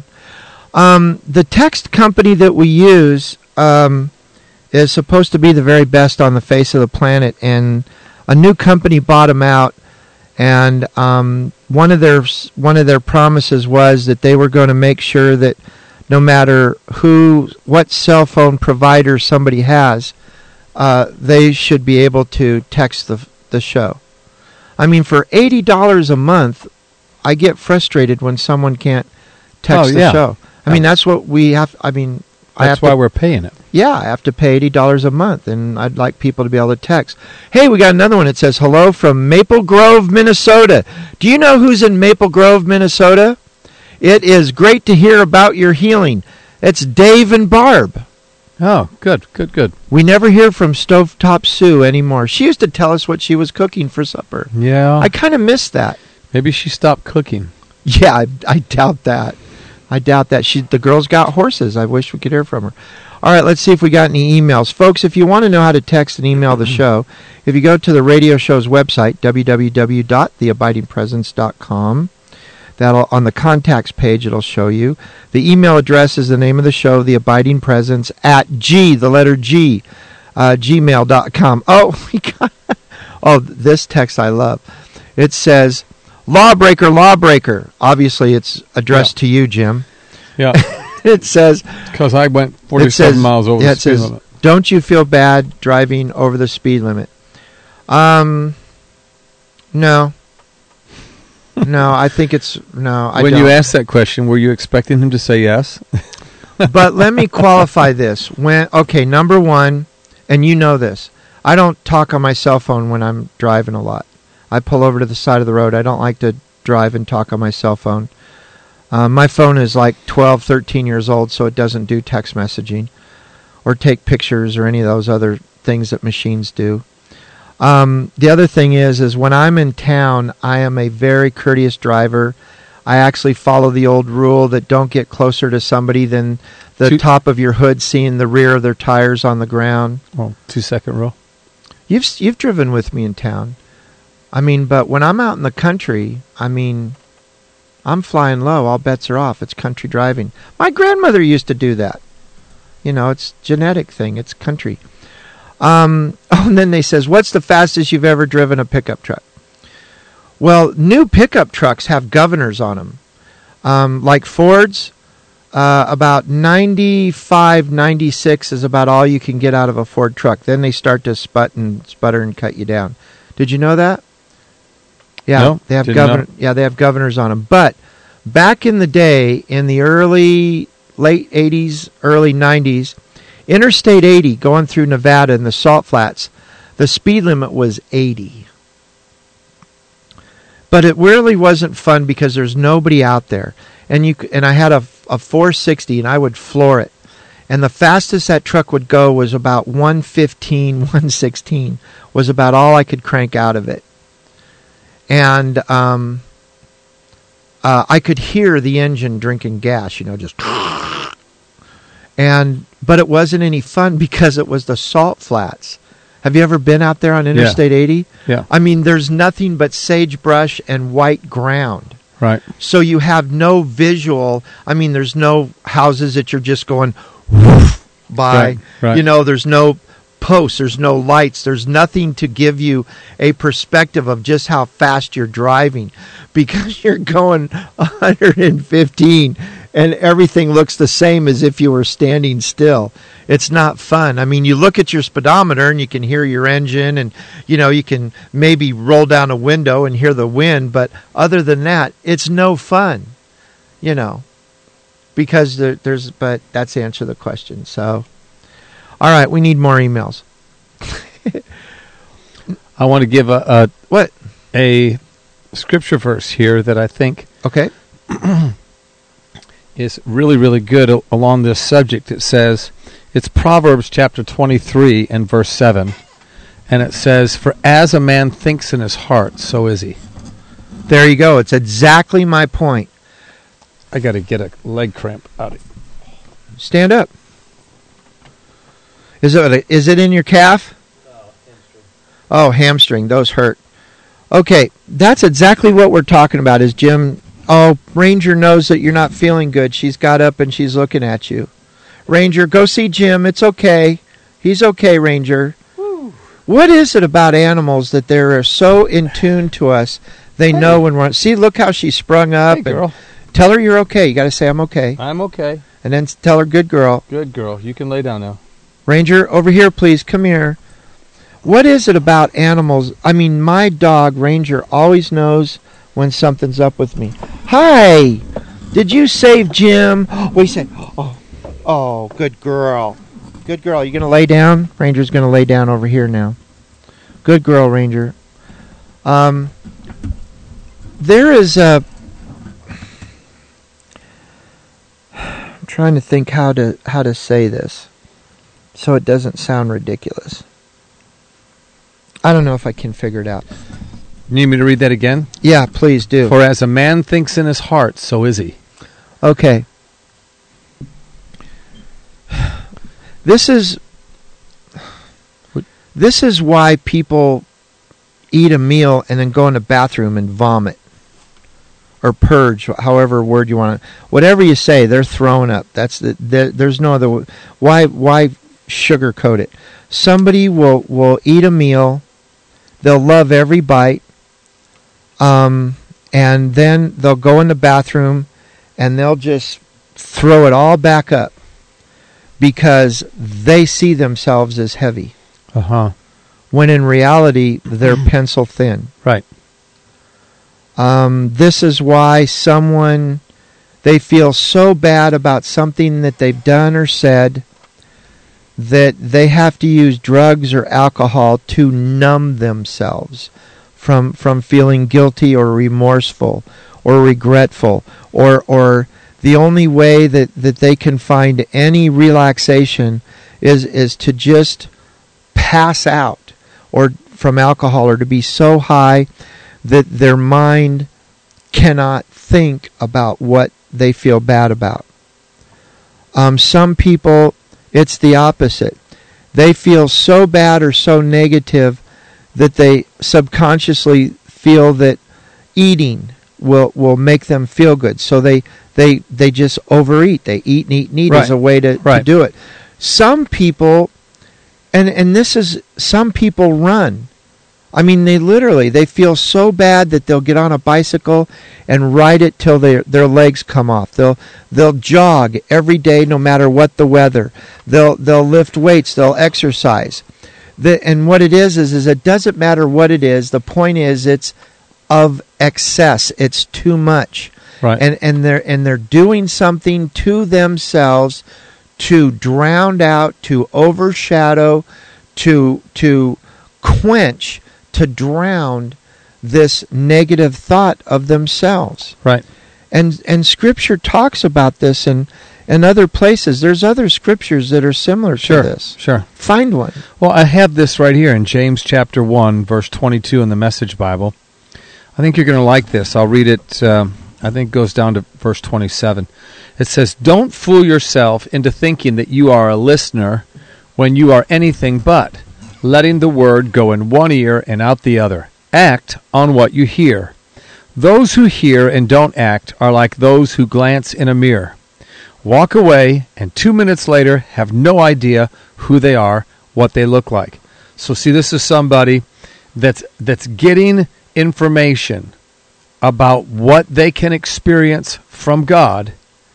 Um, the text company that we use um, is supposed to be the very best on the face of the planet, and a new company bought them out. And um, one of their one of their promises was that they were going to make sure that no matter who, what cell phone provider somebody has, uh, they should be able to text the the show. I mean, for eighty dollars a month, I get frustrated when someone can't text oh, the yeah. show. I mean, that's what we have. I mean, I that's have why to, we're paying it. Yeah, I have to pay eighty dollars a month, and I'd like people to be able to text. Hey, we got another one. It says, hello from Maple Grove, Minnesota. Do you know who's in Maple Grove, Minnesota? It is great to hear about your healing. It's Dave and Barb. Oh, good, good, good. We never hear from Stovetop Sue anymore. She used to tell us what she was cooking for supper. Yeah. I kind of miss that. Maybe she stopped cooking. Yeah, I, I doubt that. I doubt that. She, the girl's got horses. I wish we could hear from her. All right, let's see if we got any emails. Folks, if you want to know how to text and email the show, if you go to the radio show's website, w w w dot the abiding presence dot com, that'll on the contacts page, it'll show you. The email address is the name of the show, The Abiding Presence, at G, the letter G, uh, gmail dot com. Oh, we got, oh, this text I love. It says, Lawbreaker, lawbreaker. Obviously, it's addressed yeah. to you, Jim. Yeah. It says... Because I went forty-seven says, miles over yeah, the it speed says, limit. Don't you feel bad driving over the speed limit? Um, no. No, I think it's no. I when don't. you asked that question, were you expecting him to say yes? But let me qualify this. When okay, number one, and you know this, I don't talk on my cell phone when I'm driving a lot. I pull over to the side of the road. I don't like to drive and talk on my cell phone. Uh, my phone is like twelve, thirteen years old, so it doesn't do text messaging or take pictures or any of those other things that machines do. Um, the other thing is, is when I'm in town, I am a very courteous driver. I actually follow the old rule that don't get closer to somebody than the Two- top of your hood seeing the rear of their tires on the ground. Well, two second rule. You've you've driven with me in town. I mean, but when I'm out in the country, I mean, I'm flying low. All bets are off. It's country driving. My grandmother used to do that. You know, it's a genetic thing. It's country. Um, oh, and then they says, what's the fastest you've ever driven a pickup truck? Well, new pickup trucks have governors on them. Um, like Ford's, uh, about ninety-five, ninety-six is about all you can get out of a Ford truck. Then they start to sput and sputter and cut you down. Did you know that? Yeah, No, they have didn't governor. know. Yeah, they have governors on them. But back in the day, in the early, late eighties, early nineties, Interstate eighty going through Nevada in the Salt Flats, the speed limit was eighty. But it really wasn't fun because there's nobody out there. And you c- and I had a, a four sixty and I would floor it. And the fastest that truck would go was about one fifteen, one sixteen was about all I could crank out of it. And um, uh, I could hear the engine drinking gas, you know, just... And but it wasn't any fun because it was the Salt Flats. Have you ever been out there on Interstate eighty? Yeah. I mean, there's nothing but sagebrush and white ground. Right. So you have no visual. I mean, there's no houses that you're just going woof by. Right, right. You know, there's no posts, there's no lights, there's nothing to give you a perspective of just how fast you're driving because you're going one fifteen and everything looks the same as if you were standing still. It's not fun. I mean, you look at your speedometer and you can hear your engine and, you know, you can maybe roll down a window and hear the wind, but other than that, it's no fun, you know, because there, there's, but that's the answer to the question. So, all right, we need more emails. I want to give a, a What? a scripture verse here that I think Okay. is really, really good a- along this subject. It says, it's Proverbs chapter twenty-three and verse seven. And it says, for as a man thinks in his heart, so is he. There you go. It's exactly my point. I got to get a leg cramp out of Stand up. Is it is it in your calf? Oh, hamstring. Those hurt. Okay, that's exactly what we're talking about. Is Jim? Oh, Ranger knows that you're not feeling good. She's got up and she's looking at you. Ranger, go see Jim. It's okay. He's okay, Ranger. Woo. What is it about animals that they're so in tune to us? They Hey. know when we're... See, look how she sprung up. Hey, girl. And tell her you're okay. You got to say, I'm okay. I'm okay. And then tell her, good girl. Good girl. You can lay down now. Ranger, over here, please. Come here. What is it about animals? I mean, my dog, Ranger, always knows when something's up with me. Hi! Did you save Jim? What he said? Oh, oh, good girl. Good girl. You going to lay down? Ranger's going to lay down over here now. Good girl, Ranger. Um, there is a... I'm trying to think how to how to say this so it doesn't sound ridiculous. I don't know if I can figure it out. You need me to read that again? Yeah, please do. For as a man thinks in his heart, so is he. Okay. This is this is why people eat a meal and then go in the bathroom and vomit or purge, however word you want to. Whatever you say, they're throwing up. That's the, the there's no other. Why why sugarcoat it? Somebody will will eat a meal. They'll love every bite. Um, and then they'll go in the bathroom and they'll just throw it all back up because they see themselves as heavy. Uh-huh. When in reality, they're pencil thin. Right. Um, this is why someone, they feel so bad about something that they've done or said that they have to use drugs or alcohol to numb themselves from from feeling guilty or remorseful or regretful, or or the only way that, that they can find any relaxation is is to just pass out or from alcohol, or to be so high that their mind cannot think about what they feel bad about. Um, some people, it's the opposite. They feel so bad or so negative that they subconsciously feel that eating will will make them feel good. So they they, they just overeat. They eat and eat and eat Right. as a way to, Right. to do it. Some people, and, and this is, some people run. I mean, they literally, they feel so bad that they'll get on a bicycle and ride it till their their legs come off. They'll they'll jog every day, no matter what the weather. They'll they'll lift weights. They'll exercise. The, and what it is is is it doesn't matter what it is. The point is, it's of excess. It's too much. Right. And and they're and they're doing something to themselves to drown out, to overshadow, to to quench, to drown this negative thought of themselves. Right. And and Scripture talks about this in, in other places. There's other scriptures that are similar Sure. to this. Sure. Find one. Well, I have this right here in James chapter one, verse twenty-two in the Message Bible. I think you're going to like this. I'll read it. Um, I think it goes down to verse twenty-seven. It says, "Don't fool yourself into thinking that you are a listener when you are anything but, letting the word go in one ear and out the other. Act on what you hear. Those who hear and don't act are like those who glance in a mirror. Walk away, and two minutes later have no idea who they are, what they look like." So see, this is somebody that's that's getting information about what they can experience from God,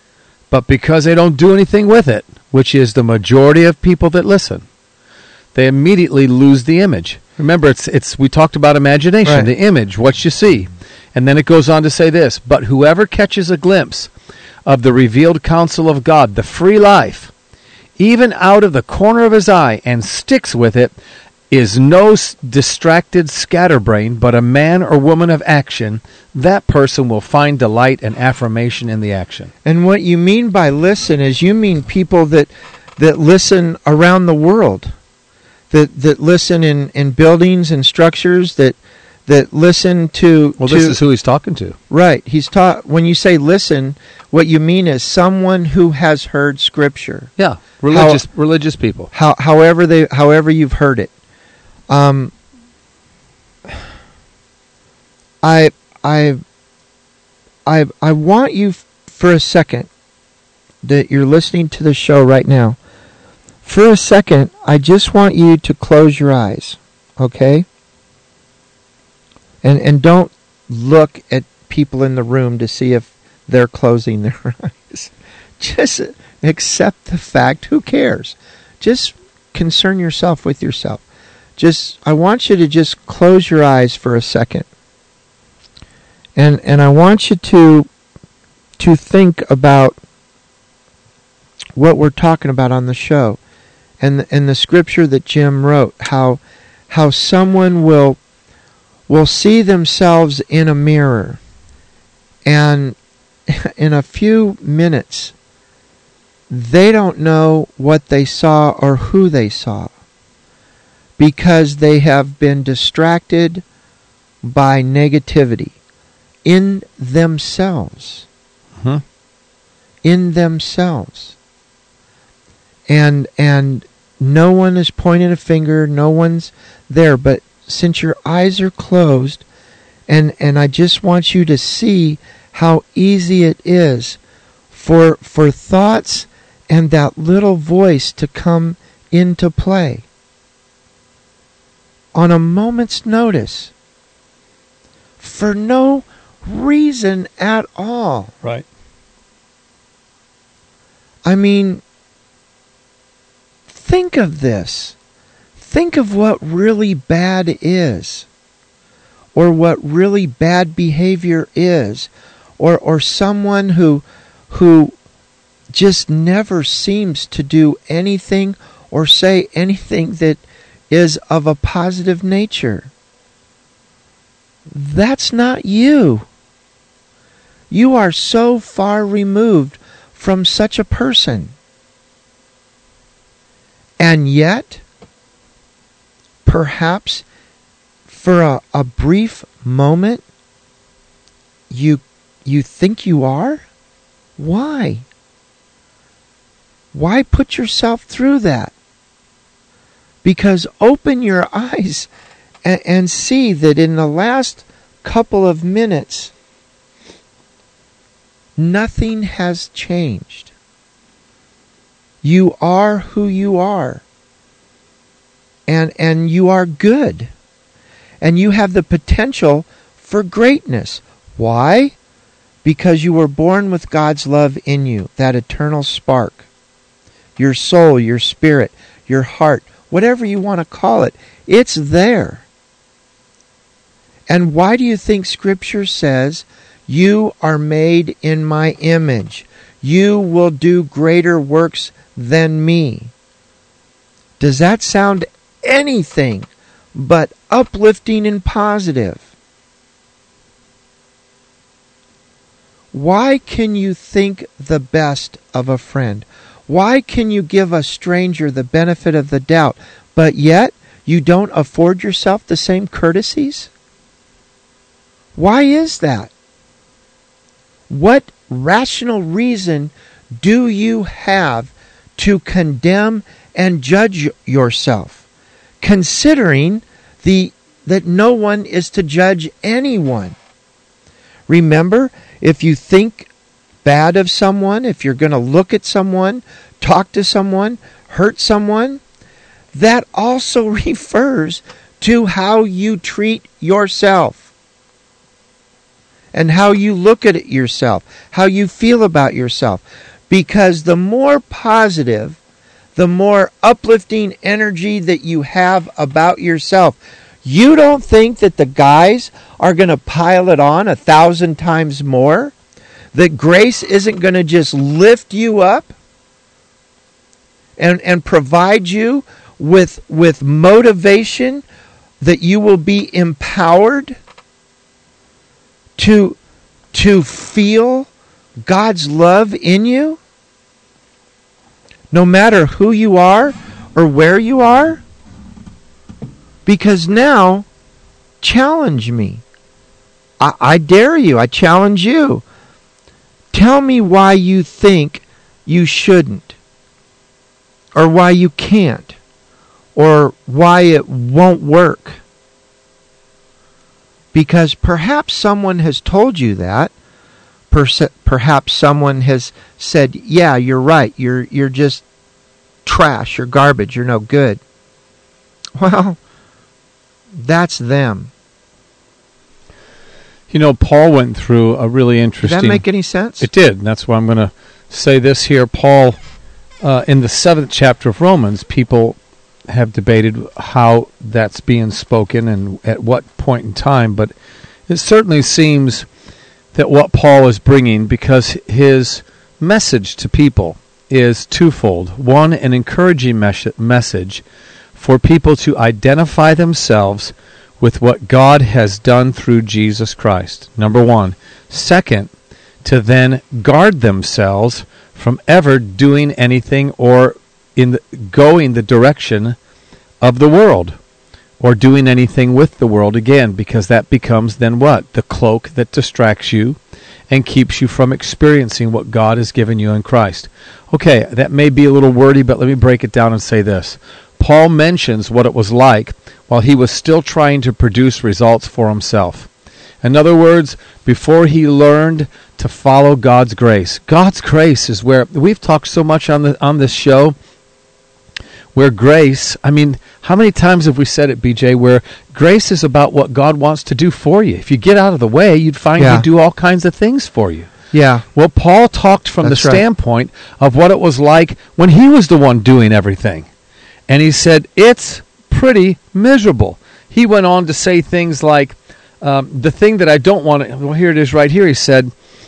but because they don't do anything with it, which is the majority of people that listen, they immediately lose the image. Remember, it's it's we talked about imagination, Right. the image, what you see. And then it goes on to say this, "But whoever catches a glimpse of the revealed counsel of God, the free life, even out of the corner of his eye, and sticks with it, is no s- distracted scatterbrain, but a man or woman of action. That person will find delight and affirmation in the action." And what you mean by listen is you mean people that that listen around the world, that that listen in, in buildings and structures, that that listen to. Well, to, this is who he's talking to. right. He's taught. When you say listen, what you mean is someone who has heard Scripture. Yeah, religious religious people. How, however they, however you've heard it. Um, I, I, I, I want you f- for a second that you're listening to the show right now. For a second, I just want you to close your eyes, okay? And and don't look at people in the room to see if they're closing their eyes. Just accept the fact. Who cares? Just concern yourself with yourself. Just, I want you to just close your eyes for a second. And and I want you to to think about what we're talking about on the show. And and the scripture that Jim wrote, how how someone will will see themselves in a mirror, and in a few minutes they don't know what they saw or who they saw, because they have been distracted by negativity in themselves. Hmm. In themselves. And and no one is pointing a finger, no one's there, but since your eyes are closed, and, and I just want you to see how easy it is for for thoughts and that little voice to come into play on a moment's notice for no reason at all. Right. I mean, think of this. Think of what really bad is. or what really bad behavior is, or or someone who who just never seems to do anything or say anything that is of a positive nature. That's not you. You are so far removed from such a person. And yet, perhaps for a, a brief moment, you you think you are? Why? Why put yourself through that? Because open your eyes and, and see that in the last couple of minutes, nothing has changed. You are who you are. And and you are good. And you have the potential for greatness. Why? Because you were born with God's love in you, that eternal spark. Your soul, your spirit, your heart, whatever you want to call it, it's there. And why do you think Scripture says, you are made in my image? You will do greater works than me. Does that sound anything but uplifting and positive? Why can you think the best of a friend? Why can you give a stranger the benefit of the doubt, but yet you don't afford yourself the same courtesies? Why is that? What rational reason do you have to condemn and judge yourself, considering the that no one is to judge anyone? Remember, if you think bad of someone, if you're going to look at someone, talk to someone, hurt someone, that also refers to how you treat yourself and how you look at it yourself, how you feel about yourself. Because the more positive, the more uplifting energy that you have about yourself. You don't think that the guys are going to pile it on a thousand times more? That grace isn't going to just lift you up and, and provide you with, with motivation, that you will be empowered to, to feel God's love in you? No matter who you are or where you are? Because now, challenge me. I, I dare you. I challenge you. Tell me why you think you shouldn't, or why you can't, or why it won't work. Because perhaps someone has told you that. Perhaps someone has said, yeah, you're right. You're you're just trash. You're garbage. You're no good. Well, that's them. You know, Paul went through a really interesting... Did that make any sense? It did. And that's why I'm going to say this here. Paul, uh, in the seventh chapter of Romans, people have debated how that's being spoken and at what point in time. But it certainly seems that what Paul is bringing, because his message to people is twofold. One, an encouraging mes- message for people to identify themselves with what God has done through Jesus Christ. Number one. Second, to then guard themselves from ever doing anything or in the, going the direction of the world, or doing anything with the world again, because that becomes then what? The cloak that distracts you and keeps you from experiencing what God has given you in Christ. Okay, that may be a little wordy, but let me break it down and say this. Paul mentions what it was like while he was still trying to produce results for himself. In other words, before he learned to follow God's grace. God's grace is where, we've talked so much on the on this show, where grace, I mean, how many times have we said it, B J, where grace is about what God wants to do for you. If you get out of the way, you'd find yeah. he'd do all kinds of things for you. Yeah. Well, Paul talked from That's the right. standpoint of what it was like when he was the one doing everything. And he said, it's pretty miserable. He went on to say things like, um, the thing that I don't want to, well, here it is right here. He said,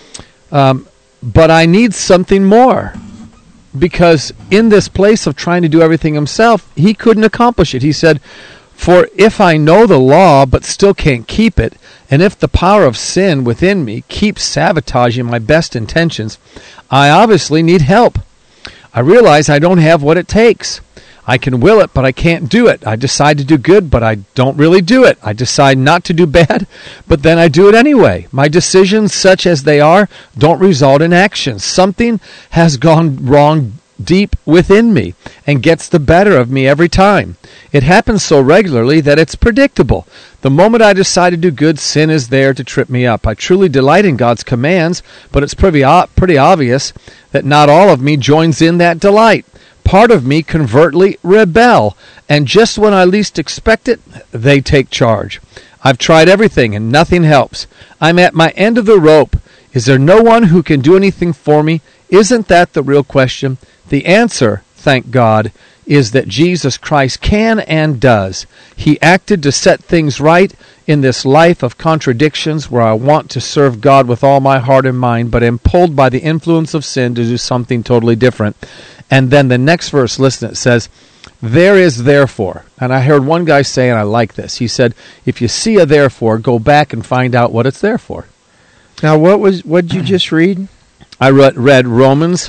um, but I need something more. Because in this place of trying to do everything himself, he couldn't accomplish it. He said, for if I know the law but still can't keep it, and if the power of sin within me keeps sabotaging my best intentions, I obviously need help. I realize I don't have what it takes. I can will it, but I can't do it. I decide to do good, but I don't really do it. I decide not to do bad, but then I do it anyway. My decisions, such as they are, don't result in action. Something has gone wrong deep within me and gets the better of me every time. It happens so regularly that it's predictable. The moment I decide to do good, sin is there to trip me up. I truly delight in God's commands, but it's pretty, pretty obvious that not all of me joins in that delight. Part of me covertly rebel, and just when I least expect it, they take charge. I've tried everything, and nothing helps. I'm at my end of the rope. Is there no one who can do anything for me? Isn't that the real question? The answer, thank God, is that Jesus Christ can and does. He acted to set things right in this life of contradictions where I want to serve God with all my heart and mind, but am pulled by the influence of sin to do something totally different. And then the next verse, listen, it says, there is therefore. And I heard one guy say, and I like this, he said, if you see a therefore, go back and find out what it's there for. Now, what was what did you just read? I read, read Romans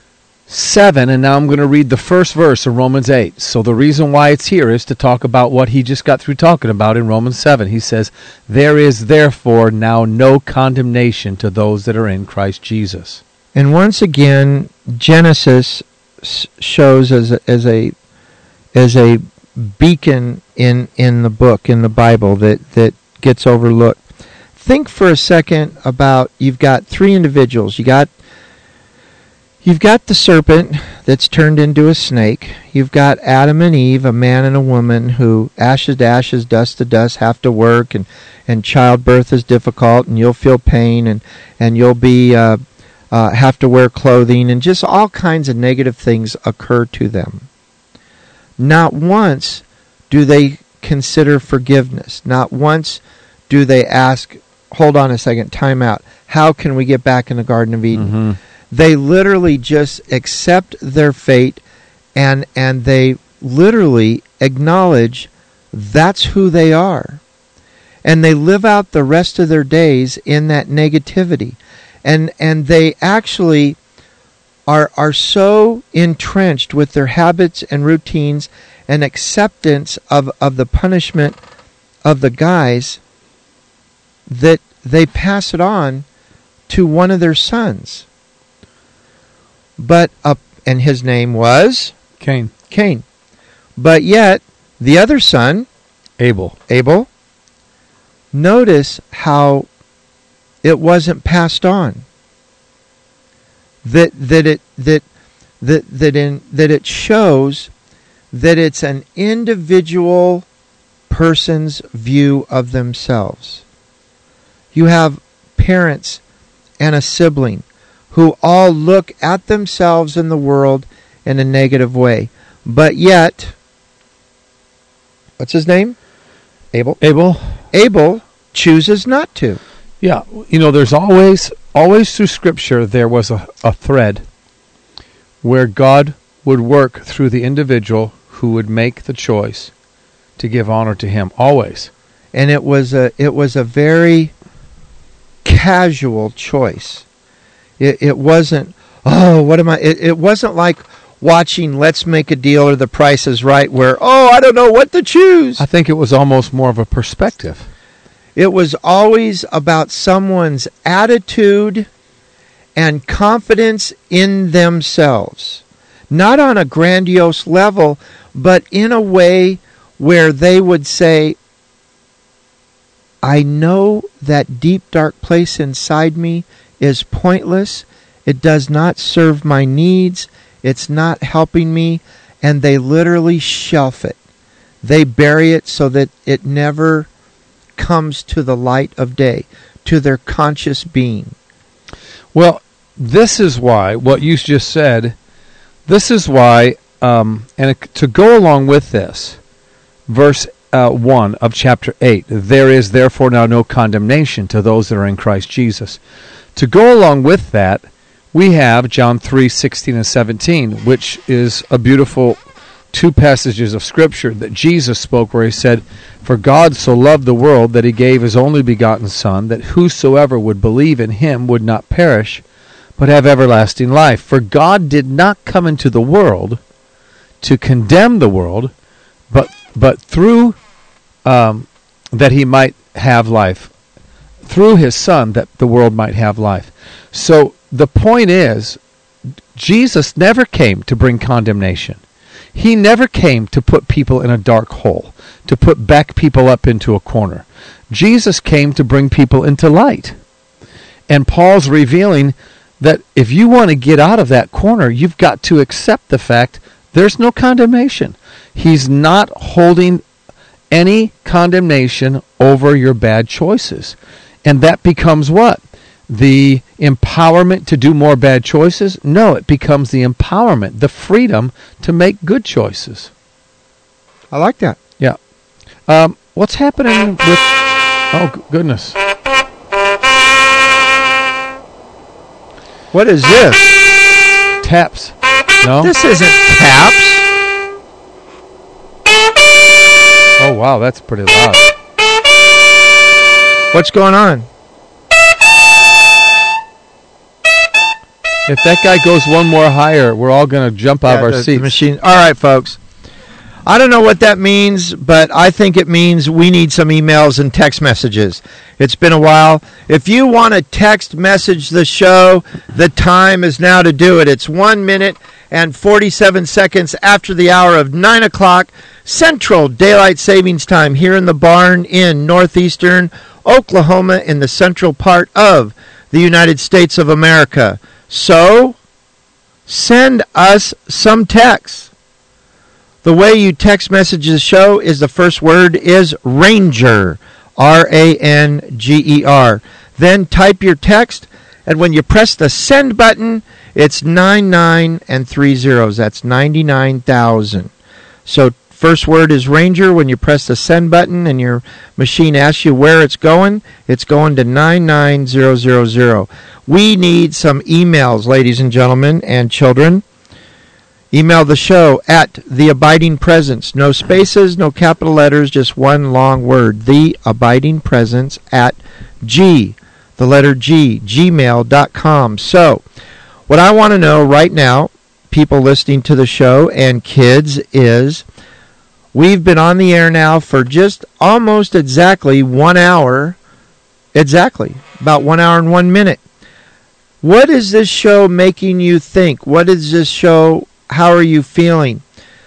seven, and now I'm going to read the first verse of Romans eight. So the reason why it's here is to talk about what he just got through talking about in Romans seven. He says, there is therefore now no condemnation to those that are in Christ Jesus. And once again, Genesis shows as a, as a as a beacon in in the book, in the Bible, that that gets overlooked. Think for a second about, you've got three individuals. You got you've got the serpent that's turned into a snake. You've got Adam and Eve, a man and a woman who ashes to ashes, dust to dust, have to work, and and childbirth is difficult, and you'll feel pain, and and you'll be uh, uh, have to wear clothing, and just all kinds of negative things occur to them. Not once do they consider forgiveness. Not once do they ask, hold on a second, time out. How can we get back in the Garden of Eden? Mm-hmm. They literally just accept their fate, and and they literally acknowledge that's who they are. And they live out the rest of their days in that negativity. And and they actually are are so entrenched with their habits and routines and acceptance of, of the punishment of the guys that they pass it on to one of their sons. But uh, and his name was Cain. Cain. But yet the other son, Abel. Abel, notice how it wasn't passed on. That that it that that that in that it shows that it's an individual person's view of themselves. You have parents and a sibling who all look at themselves in the world in a negative way. But yet, what's his name? Abel. Abel. Abel chooses not to. Yeah, you know, there's always, always through Scripture, there was a, a thread where God would work through the individual who would make the choice to give honor to Him. Always. And it was a, it was a very casual choice. It, it wasn't, oh, what am I, it, it wasn't like watching Let's Make a Deal or The Price is Right, where, oh, I don't know what to choose. I think it was almost more of a perspective. It was always about someone's attitude and confidence in themselves. Not on a grandiose level, but in a way where they would say, I know that deep, dark place inside me is pointless. It does not serve my needs. It's not helping me. And they literally shelf it. They bury it so that it never comes to the light of day, to their conscious being. Well, this is why, what you just said, this is why, um, and to go along with this, verse uh, one of chapter eight. There is therefore now no condemnation to those that are in Christ Jesus. To go along with that, we have John three sixteen and seventeen, which is a beautiful two passages of Scripture that Jesus spoke where he said, "For God so loved the world that he gave his only begotten Son, that whosoever would believe in him would not perish, but have everlasting life. For God did not come into the world to condemn the world, but but through um, that he might have life, through his Son that the world might have life." So the point is, Jesus never came to bring condemnation. He never came to put people in a dark hole, to put back people up into a corner. Jesus came to bring people into light. And Paul's revealing that if you want to get out of that corner, you've got to accept the fact there's no condemnation. He's not holding any condemnation over your bad choices. And that becomes what? The empowerment to do more bad choices? No, it becomes the empowerment, the freedom to make good choices. I like that. Yeah. Um, what's happening with... Oh, g- goodness. What is this? Taps. No? This isn't taps. Oh, wow, that's pretty loud. What's going on? If that guy goes one more higher, we're all going to jump out Yeah, of our the, seats. The machine. All right, folks. I don't know what that means, but I think it means we need some emails and text messages. It's been a while. If you want to text message the show, the time is now to do it. It's one minute and forty-seven seconds after the hour of nine o'clock Central Daylight Savings Time here in the barn in northeastern Oklahoma in the central part of the United States of America. So, send us some text. The way you text message the show is the first word is Ranger, R A N G E R. Then type your text, and when you press the send button, it's nine nine and three zeros. That's ninety-nine thousand. So, first word is Ranger. When you press the send button and your machine asks you where it's going, it's going to nine nine zero zero zero. We need some emails, ladies and gentlemen and children. Email the show at The Abiding Presence. No spaces, no capital letters, just one long word. The Abiding Presence at G, the letter G, gmail dot com. So, what I want to know right now, people listening to the show and kids, is we've been on the air now for just almost exactly one hour. Exactly. About one hour and one minute. What is this show making you think? What is this show, how are you feeling?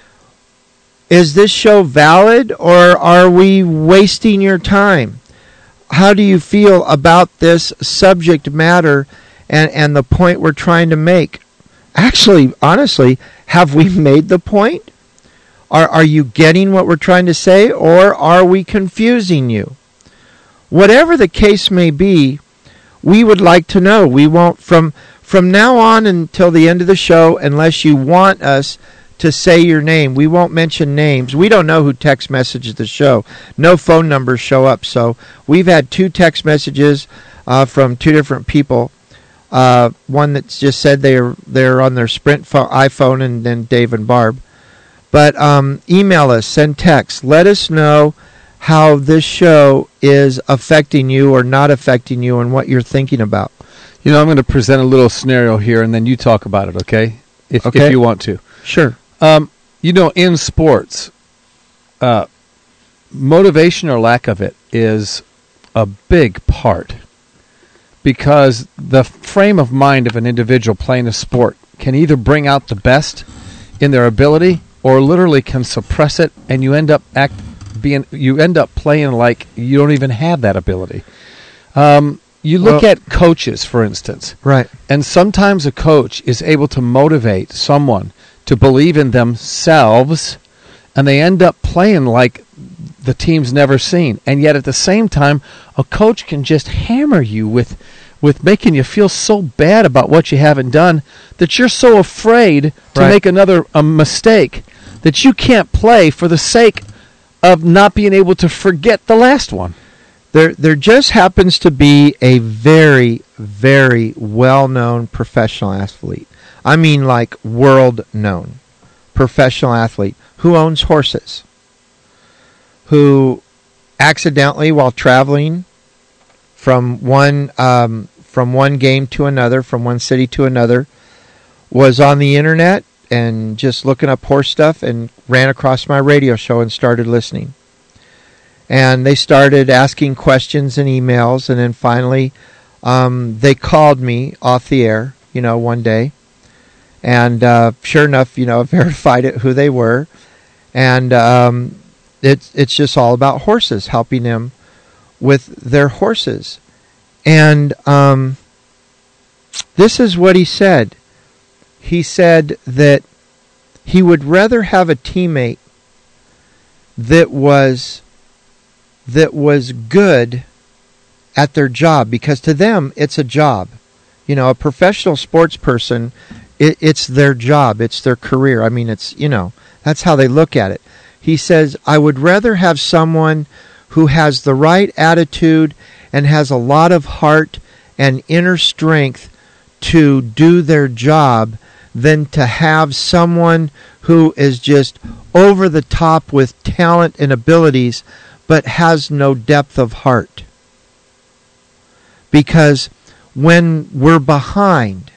Is this show valid, or are we wasting your time? How do you feel about this subject matter and, and the point we're trying to make? Actually, honestly, have we made the point? Are, are you getting what we're trying to say, or are we confusing you? Whatever the case may be, we would like to know. We won't, from from now on until the end of the show, unless you want us to say your name, we won't mention names. We don't know who text messaged the show. No phone numbers show up. So we've had two text messages uh, from two different people. Uh, one that's just said they're they're on their Sprint phone, iPhone, and then Dave and Barb. But um, email us, send text. Let us know how this show is affecting you or not affecting you and what you're thinking about. You know, I'm going to present a little scenario here, and then you talk about it, okay? If, okay. if you want to. Sure. Um, you know, in sports, uh, motivation or lack of it is a big part, because the frame of mind of an individual playing a sport can either bring out the best in their ability or literally can suppress it, and you end up act being you end up playing like you don't even have that ability. Um, you look well, at coaches, for instance, right? And sometimes a coach is able to motivate someone to believe in themselves, and they end up playing like the team's never seen. And yet, at the same time, a coach can just hammer you with with making you feel so bad about what you haven't done that you're so afraid to right. make another a mistake that you can't play for the sake of not being able to forget the last one. There, there just happens to be a very, very well-known professional athlete. I mean, like world-known professional athlete who owns horses, who accidentally, while traveling from one um, from one game to another, from one city to another, was on the internet and just looking up horse stuff and ran across my radio show and started listening. And they started asking questions and emails, and then finally um, they called me off the air, you know, one day. And uh, sure enough, you know, verified it who they were. And um, it's it's just all about horses, helping them with their horses. And um, this is what he said. He said that he would rather have a teammate that was that was good at their job, because to them it's a job. You know, a professional sports person, it, it's their job, it's their career. I mean, it's, you know, that's how they look at it. He says, I would rather have someone who has the right attitude and has a lot of heart and inner strength to do their job than to have someone who is just over the top with talent and abilities but has no depth of heart. Because when we're behind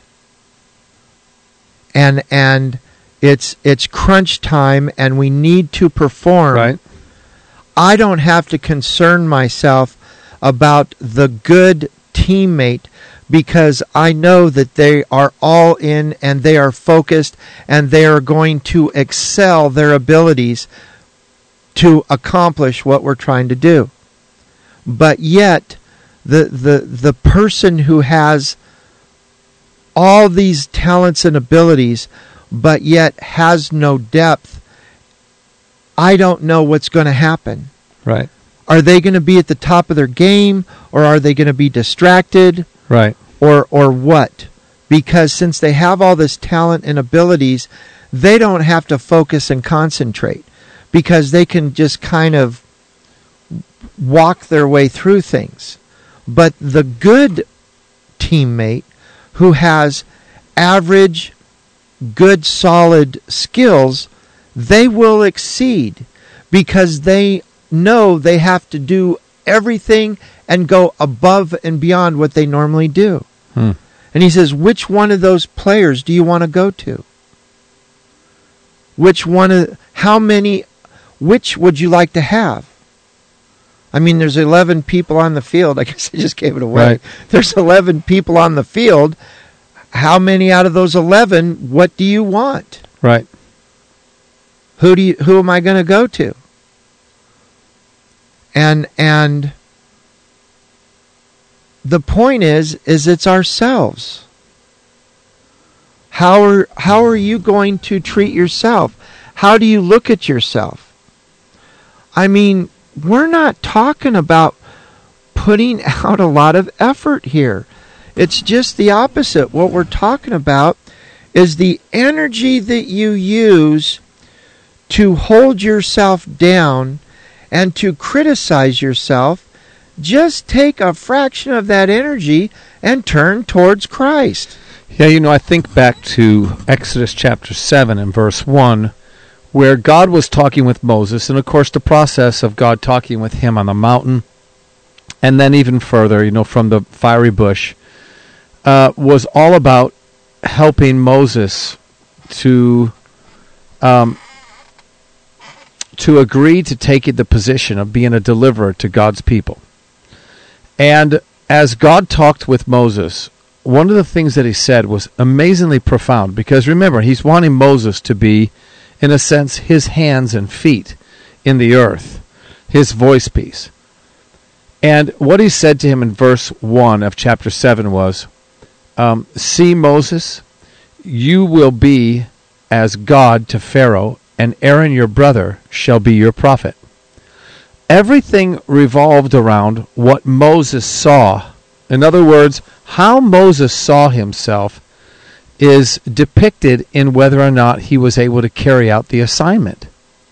and and it's it's crunch time and we need to perform, right, I don't have to concern myself about the good teammate, because I know that they are all in and they are focused and they are going to excel their abilities to accomplish what we're trying to do. But yet, the the the person who has all these talents and abilities, but yet has no depth, I don't know what's going to happen. Right. Are they going to be at the top of their game, or are they going to be distracted? Right. Or or what? Because since they have all this talent and abilities, they don't have to focus and concentrate, because they can just kind of walk their way through things. But the good teammate who has average, good, solid skills, they will exceed, because they know they have to do everything and go above and beyond what they normally do. Hmm. And he says, which one of those players do you want to go to? Which one of, how many, which would you like to have? I mean, there's eleven people on the field. I guess I just gave it away. Right. There's eleven people on the field. How many out of those eleven, what do you want? Right. Who do you, who am I going to go to? And and the point is is it's ourselves. How are how are you going to treat yourself? How do you look at yourself? I mean, we're not talking about putting out a lot of effort here. It's just the opposite. What we're talking about is the energy that you use to hold yourself down and to criticize yourself. Just take a fraction of that energy and turn towards Christ. Yeah, you know, I think back to Exodus chapter seven and verse one, where God was talking with Moses, and of course the process of God talking with him on the mountain, and then even further, you know, from the fiery bush, uh, was all about helping Moses to um, to agree to take the position of being a deliverer to God's people. And as God talked with Moses, one of the things that he said was amazingly profound, because remember, he's wanting Moses to be, in a sense, his hands and feet in the earth, his voice piece. And what he said to him in verse one of chapter seven was, um, see, Moses, you will be as God to Pharaoh, and Aaron your brother shall be your prophet. Everything revolved around what Moses saw. In other words, how Moses saw himself is depicted in whether or not he was able to carry out the assignment.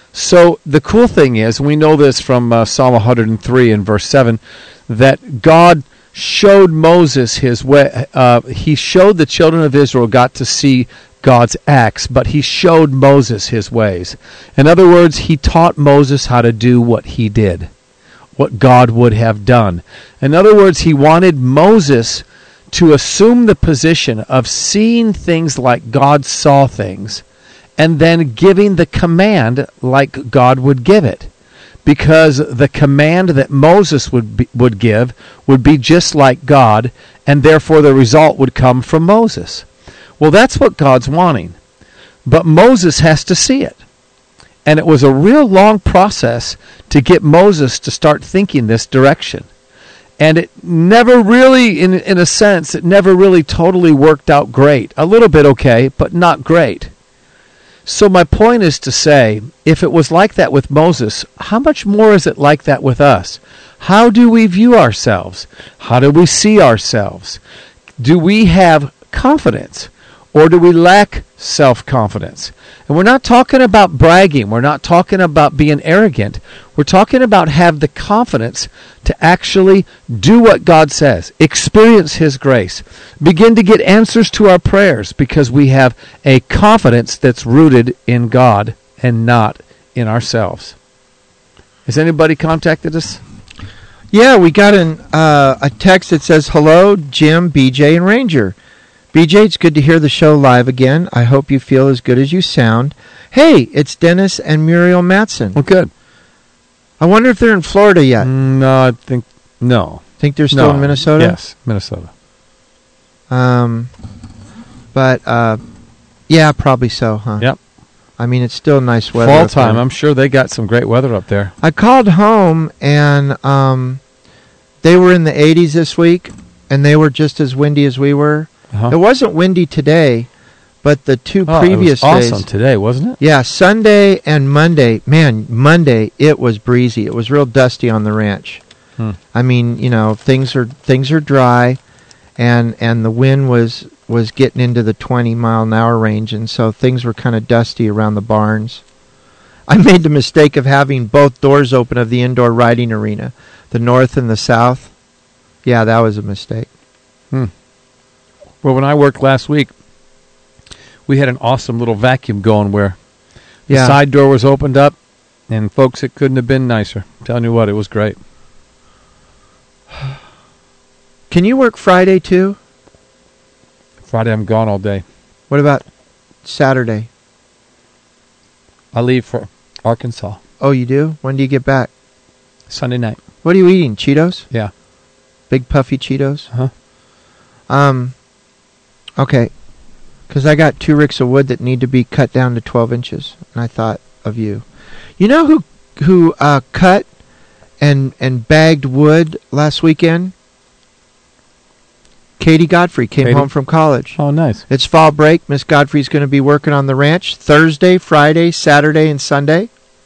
So the cool thing is, we know this from uh, Psalm one hundred three and verse seven, that God showed Moses his way. Uh, he showed the children of Israel got to see God's acts, but he showed Moses his ways. In other words, he taught Moses how to do what he did, what God would have done. In other words, he wanted Moses to assume the position of seeing things like God saw things, and then giving the command like God would give it. Because the command that Moses would be, would give would be just like God, and therefore the result would come from Moses. Well, that's what God's wanting. But Moses has to see it. And it was a real long process to get Moses to start thinking this direction. And it never really, in, in a sense, it never really totally worked out great. A little bit okay, but not great. So my point is to say, if it was like that with Moses, how much more is it like that with us? How do we view ourselves? How do we see ourselves? Do we have confidence, or do we lack self-confidence? And we're not talking about bragging. We're not talking about being arrogant. We're talking about have the confidence to actually do what God says, experience His grace, begin to get answers to our prayers because we have a confidence that's rooted in God and not in ourselves. Has anybody contacted us? Yeah, we got an, uh, a text that says, "Hello, Jim, B J, and Ranger. B J, it's good to hear the show live again. I hope you feel as good as you sound. Hey, it's Dennis and Muriel Matson." Well, good. I wonder if they're in Florida yet. No, I think, no. Think they're still no. in Minnesota? Yes, Minnesota. Um, but, uh, yeah, probably so, huh? Yep. I mean, it's still nice weather. Fall up time. there. I'm sure they got some great weather up there. I called home, and um, they were in the eighties this week, and they were just as windy as we were. Uh-huh. It wasn't windy today, but the two Oh, previous it was days. awesome today, wasn't it? Yeah, Sunday and Monday. Man, Monday it was breezy. It was real dusty on the ranch. Hmm. I mean, you know, things are things are dry, and and the wind was was getting into the twenty mile an hour range, and so things were kind of dusty around the barns. I made the mistake of having both doors open of the indoor riding arena, the north and the south. Yeah, that was a mistake. Hmm. Well, when I worked last week, we had an awesome little vacuum going where the Yeah. side door was opened up, and folks, it couldn't have been nicer. I'm telling you what, it was great. Can you work Friday too? Friday, I'm gone all day. What about Saturday? I leave for Arkansas Oh, you do? When do you get back? Sunday night. What are you eating? Cheetos? Yeah. Big puffy Cheetos? Uh-huh. Um, okay. Because I got two ricks of wood that need to be cut down to twelve inches. And I thought of you. You know who who uh, cut and, and bagged wood last weekend? Katie Godfrey came Katie? home from college. Oh, nice. It's fall break. Miss Godfrey's going to be working on the ranch Thursday, Friday, Saturday, and Sunday.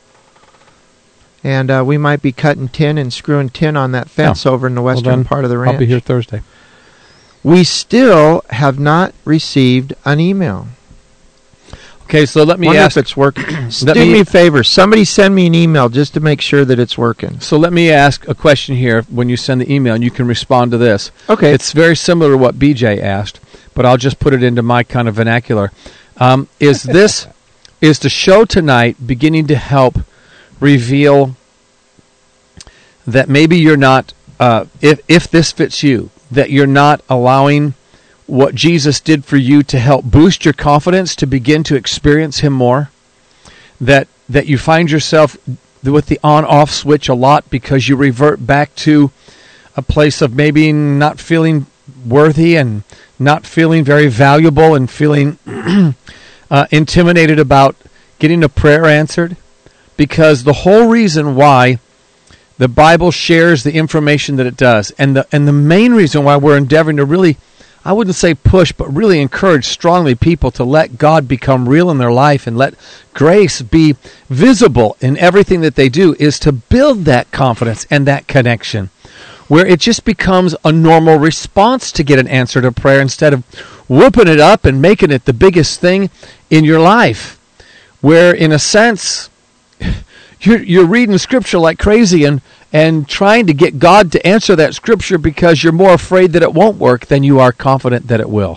And uh, we might be cutting tin and screwing tin on that fence Yeah. over in the Well, western then part of the ranch. I'll be here Thursday. We still have not received an email. Okay, so let me Wonder ask. if it's working. Do Let me, me- a favor. Somebody send me an email just to make sure that it's working. So let me ask a question here when you send the email, and you can respond to this. Okay. It's very similar to what B J asked, but I'll just put it into my kind of vernacular. Um, is this, is the show tonight beginning to help reveal that maybe you're not, uh, if if this fits you, that you're not allowing what Jesus did for you to help boost your confidence to begin to experience Him more? That that you find yourself with the on-off switch a lot because you revert back to a place of maybe not feeling worthy and not feeling very valuable and feeling uh, intimidated about getting a prayer answered? Because the whole reason why the Bible shares the information that it does, and the and the main reason why we're endeavoring to really, I wouldn't say push, but really encourage strongly people to let God become real in their life and let grace be visible in everything that they do, is to build that confidence and that connection where it just becomes a normal response to get an answer to prayer instead of whooping it up and making it the biggest thing in your life. Where, in a sense, you're you're reading scripture like crazy and and trying to get God to answer that scripture because you're more afraid that it won't work than you are confident that it will.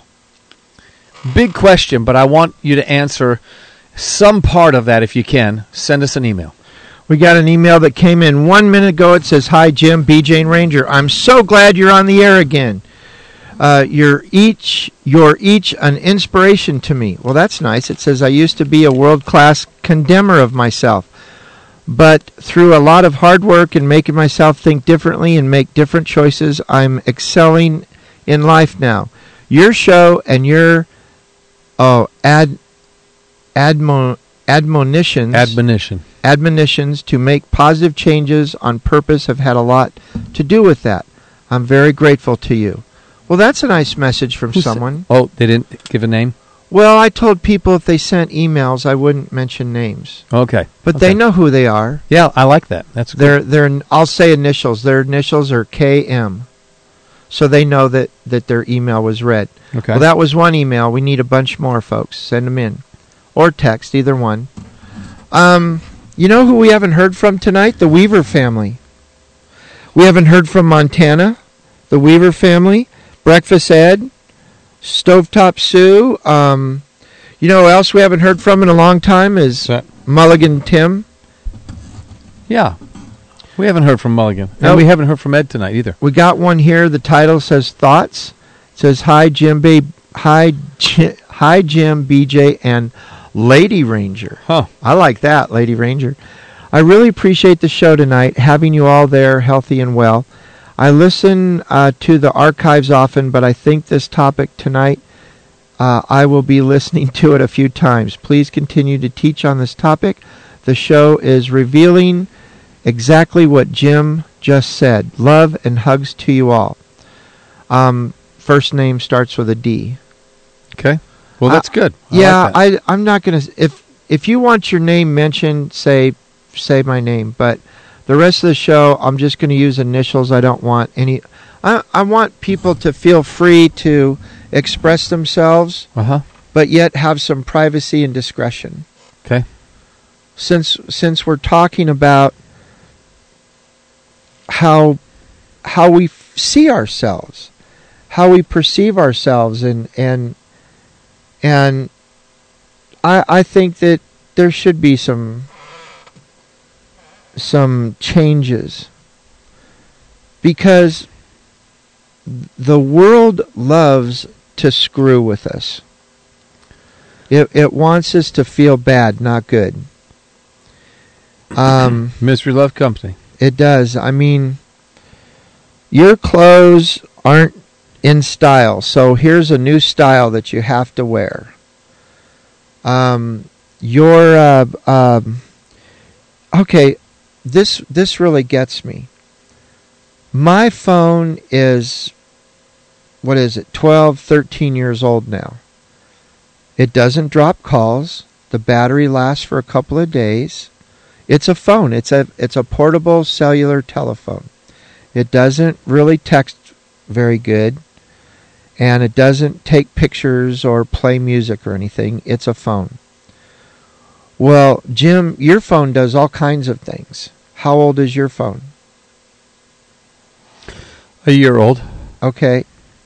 Big question, but I want you to answer some part of that if you can. Send us an email. We got an email that came in one minute ago. It says, "Hi, Jim, B J and Ranger. I'm so glad you're on the air again. Uh, you're each you're each an inspiration to me." Well, that's nice. It says, "I used to be a world-class condemner of myself, but through a lot of hard work and making myself think differently and make different choices, I'm excelling in life now. Your show and your oh ad admo, admonitions Admonition. admonitions to make positive changes on purpose have had a lot to do with that. I'm very grateful to you." Well, that's a nice message from Who someone. Sa- oh, they didn't give a name? Well, I told people if they sent emails, I wouldn't mention names. Okay. But okay. they know who they are. Yeah, I like that. That's good. They're, they're, I'll say initials. Their initials are K M. So they know that, that their email was read. Okay. Well, that was one email. We need a bunch more, folks. Send them in. Or text, either one. Um, you know who we haven't heard from tonight? The Weaver family. We haven't heard from Montana, the Weaver family, Breakfast Ed, Stovetop Sue. Um, you know who else we haven't heard from in a long time is That- Mulligan Tim. Yeah. We haven't heard from Mulligan. Nope. And we haven't heard from Ed tonight either. We got one here. The title says Thoughts. It says, "Hi, Jim, B- hi, J- hi, Jim, B J, and Lady Ranger." Huh. I like that, Lady Ranger. "I really appreciate the show tonight, having you all there healthy and well. I listen uh, to the archives often, but I think this topic tonight, uh, I will be listening to it a few times. Please continue to teach on this topic. The show is revealing exactly what Jim just said. Love and hugs to you all." Um, first name starts with a D. Okay. Well, that's Uh, good. I yeah, like that. I, I'm not going to... If if you want your name mentioned, say say my name. But the rest of the show, I'm just going to use initials. I don't want any... I, I want people to feel free to express themselves, Uh-huh. but yet have some privacy and discretion. Okay. Since since we're talking about how how we f- see ourselves, how we perceive ourselves, and and and I I think that there should be some some changes, because the world loves to screw with us. It it wants us to feel bad, not good. Um, Misery Love Company. it does. I mean, your clothes aren't in style, so here's a new style that you have to wear. Um, your uh, um, okay, this this really gets me. My phone is, what is it, twelve, thirteen years old now. It doesn't drop calls. The battery lasts for a couple of days. It's a phone. It's a it's a portable cellular telephone. It doesn't really text very good, and it doesn't take pictures or play music or anything. It's a phone. Well, Jim, your phone does all kinds of things. How old is your phone? A year old. Okay.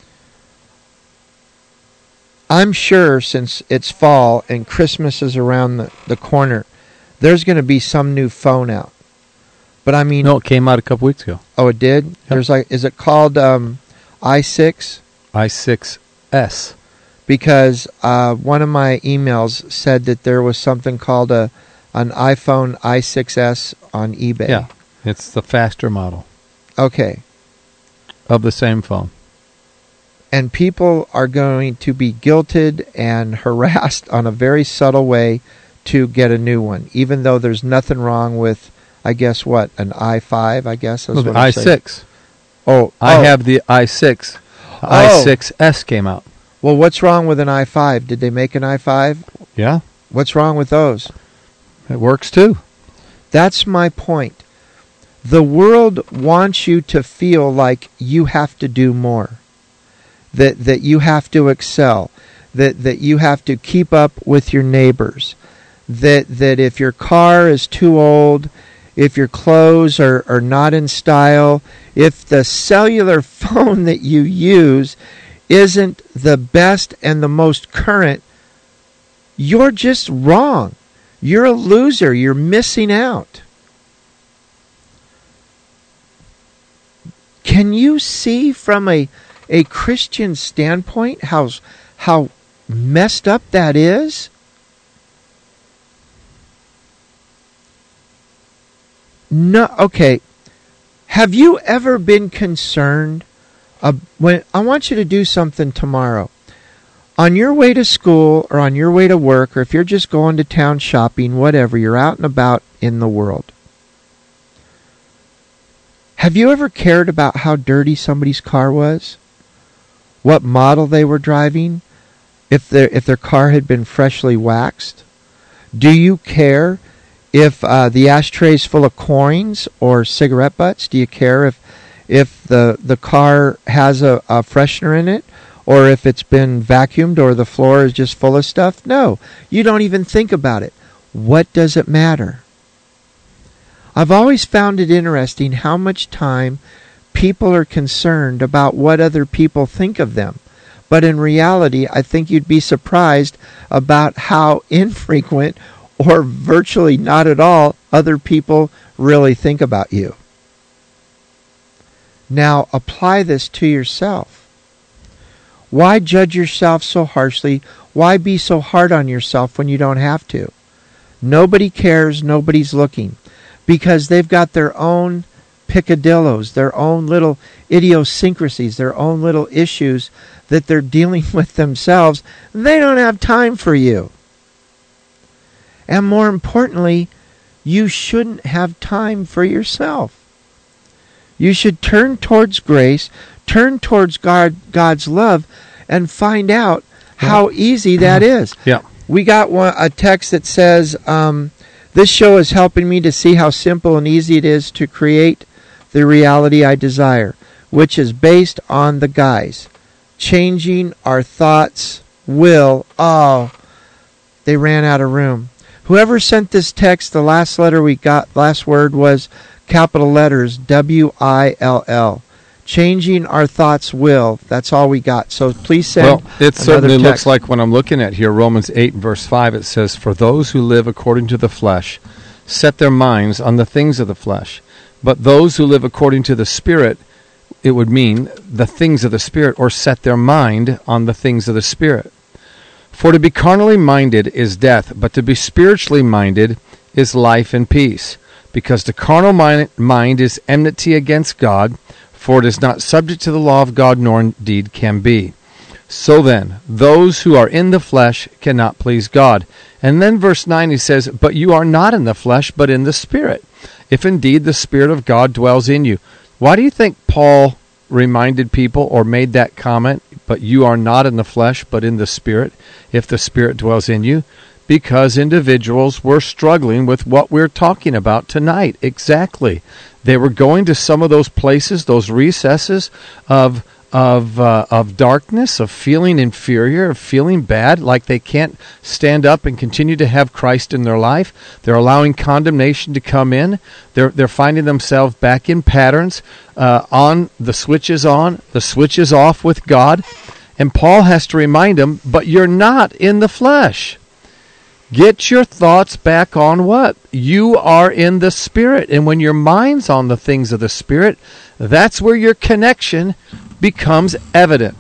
I'm sure since it's fall and Christmas is around the, the corner, there's going to be some new phone out. But I mean... No, it came out a couple weeks ago. Oh, it did? Yep. There's like, is it called um, i six? i six S. Because uh, one of my emails said that there was something called a an iPhone i six S on eBay. Yeah, it's the faster model. Okay. Of the same phone. And people are going to be guilted and harassed on a very subtle way to get a new one, even though there's nothing wrong with, I guess, what, an i five, I guess? That's No, what the I'm i six. Saying. Oh, I oh. have the i six. The Oh. i six S came out. Well, what's wrong with an i five? Did they make an i five? Yeah. What's wrong with those? It works too. That's my point. The world wants you to feel like you have to do more. That that you have to excel. That that you have to keep up with your neighbors. that that if your car is too old, if your clothes are, are not in style, if the cellular phone that you use isn't the best and the most current, you're just wrong. You're a loser. You're missing out. Can you see from a, a Christian standpoint how, how messed up that is? No, okay. Have you ever been concerned? Uh, when I want you to do something tomorrow. On your way to school or on your way to work, or if you're just going to town shopping, whatever, you're out and about in the world. Have you ever cared about how dirty somebody's car was? What model they were driving? If their if their car had been freshly waxed? Do you care if uh, the ashtray's full of coins or cigarette butts? Do you care if if the the car has a, a freshener in it, or if it's been vacuumed, or the floor is just full of stuff? No, you don't even think about it. What does it matter? I've always found it interesting how much time people are concerned about what other people think of them. But in reality, I think you'd be surprised about how infrequent or virtually not at all other people really think about you. Now, apply this to yourself. Why judge yourself so harshly? Why be so hard on yourself when you don't have to? Nobody cares, nobody's looking, because they've got their own picadillos, their own little idiosyncrasies, their own little issues that they're dealing with themselves. They don't have time for you. And more importantly, you shouldn't have time for yourself. You should turn towards grace, turn towards God, God's love, and find out how easy that is. Yeah. We got one, a text that says, um, this show is helping me to see how simple and easy it is to create the reality I desire, which is based on the guys. Changing our thoughts will. Oh, they ran out of room. Whoever sent this text, the last letter we got, last word was capital letters, W I L L. Changing our thoughts will. That's all we got. So please send Well, it certainly text. looks like when I'm looking at here, Romans eight and verse five, it says, for those who live according to the flesh set their minds on the things of the flesh. But those who live according to the Spirit, it would mean the things of the Spirit, or set their mind on the things of the Spirit. For to be carnally minded is death, but to be spiritually minded is life and peace. Because the carnal mind, mind is enmity against God, for it is not subject to the law of God, nor indeed can be. So then, those who are in the flesh cannot please God. And then verse nine, he says, but you are not in the flesh, but in the Spirit, if indeed the Spirit of God dwells in you. Why do you think Paul reminded people or made that comment, but you are not in the flesh, but in the Spirit, if the Spirit dwells in you? Because individuals were struggling with what we're talking about tonight. Exactly. They were going to some of those places, those recesses of of uh, of darkness, of feeling inferior, of feeling bad, like they can't stand up and continue to have Christ in their life. They're allowing condemnation to come in. They're they're finding themselves back in patterns. Uh, on the switch is on, the switch is off with God, and Paul has to remind them, but you're not in the flesh. Get your thoughts back on what? You are in the Spirit. And when your mind's on the things of the Spirit, that's where your connection becomes evident.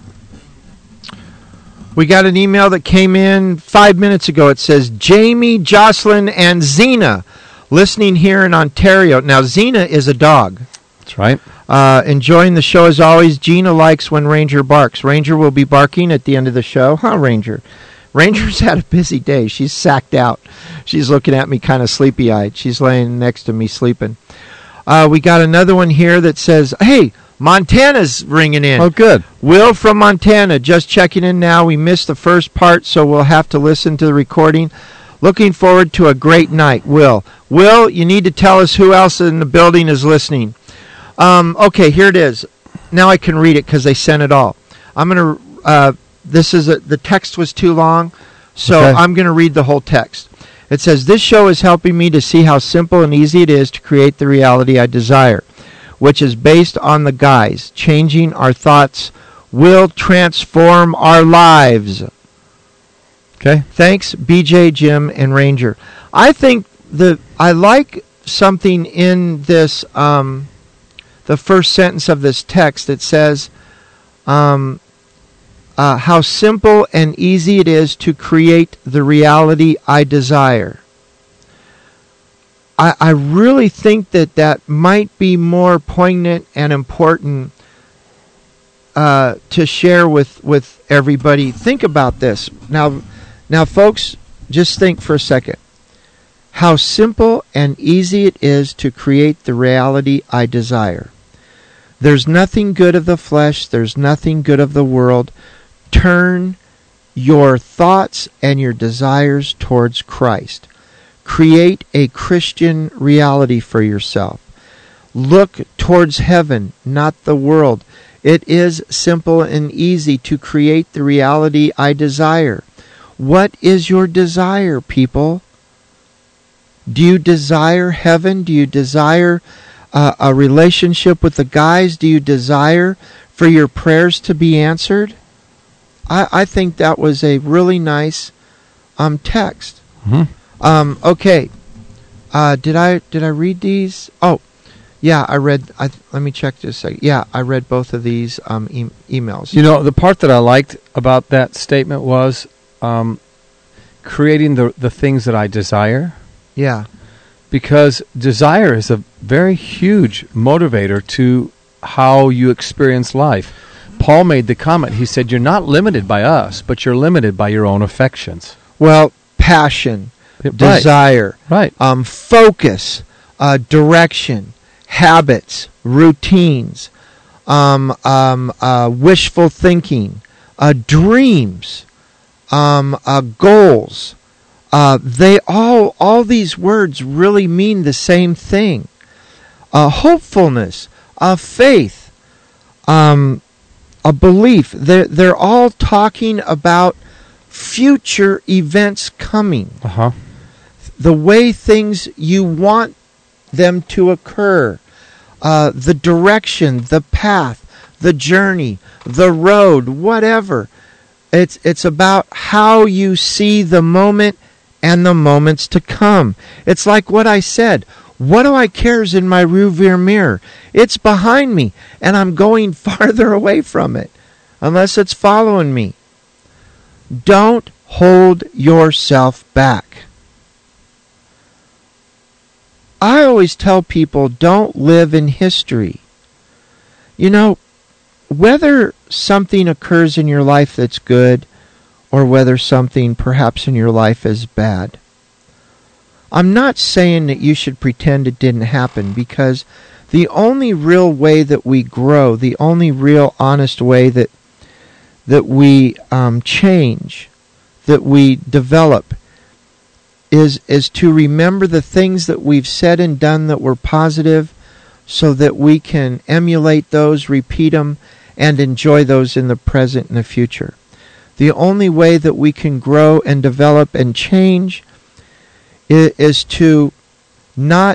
We got an email that came in five minutes ago. It says, Jamie, Jocelyn, and Zena listening here in Ontario. Now, Zena is a dog. That's right. Uh, enjoying the show as always. Gina likes when Ranger barks. Ranger will be barking at the end of the show. Huh, Ranger? Ranger's had a busy day. She's sacked out. She's looking at me kind of sleepy-eyed. She's laying next to me sleeping. Uh, we got another one here that says, hey, Montana's ringing in. Oh, good. Will from Montana, just checking in now. We missed the first part, so we'll have to listen to the recording. Looking forward to a great night, Will. Will, you need to tell us who else in the building is listening. Um, okay, here it is. Now I can read it because they sent it all. I'm going to... Uh, This is a, the text was too long, so okay. I'm going to read the whole text. It says, this show is helping me to see how simple and easy it is to create the reality I desire, which is based on the guys. Changing our thoughts will transform our lives. Okay. Thanks, B J, Jim, and Ranger. I think the I like something in this, um, the first sentence of this text that says, um, uh, how simple and easy it is to create the reality I desire. I, I really think that that might be more poignant and important uh, to share with, with everybody. Think about this. Now, now, folks, just think for a second. How simple and easy it is to create the reality I desire. There's nothing good of the flesh. There's nothing good of the world. Turn your thoughts and your desires towards Christ. Create a Christian reality for yourself. Look towards heaven, not the world. It is simple and easy to create the reality I desire. What is your desire, people? Do you desire heaven? Do you desire uh, a relationship with the guys? Do you desire for your prayers to be answered? I, I think that was a really nice um, text. Mm-hmm. Um, okay, uh, did I did I read these? Oh, yeah, I read. I let me check just a second. Yeah, I read both of these um, e- emails. You know, the part that I liked about that statement was um, creating the the things that I desire. Yeah, because desire is a very huge motivator to how you experience life. Paul made the comment. He said, "You're not limited by us, but you're limited by your own affections." Well, passion. Right. Desire, right? Um, focus, uh, direction, habits, routines, um, um, uh, wishful thinking, uh, dreams, um, uh, goals. Uh, they all, all these words really mean the same thing. Uh, hopefulness, uh, faith, um, a belief. They're, they're all talking about future events coming. Uh huh. The way things you want them to occur, uh, the direction, the path, the journey, the road, whatever. It's it's about how you see the moment and the moments to come. It's like what I said. What do I care is in my rearview mirror? It's behind me, and I'm going farther away from it, unless it's following me. Don't hold yourself back. I always tell people, don't live in history. You know, whether something occurs in your life that's good or whether something perhaps in your life is bad, I'm not saying that you should pretend it didn't happen, because the only real way that we grow, the only real honest way that that we um, change, that we develop, is is to remember the things that we've said and done that were positive, so that we can emulate those, repeat them, and enjoy those in the present and the future. The only way that we can grow and develop and change is, is to not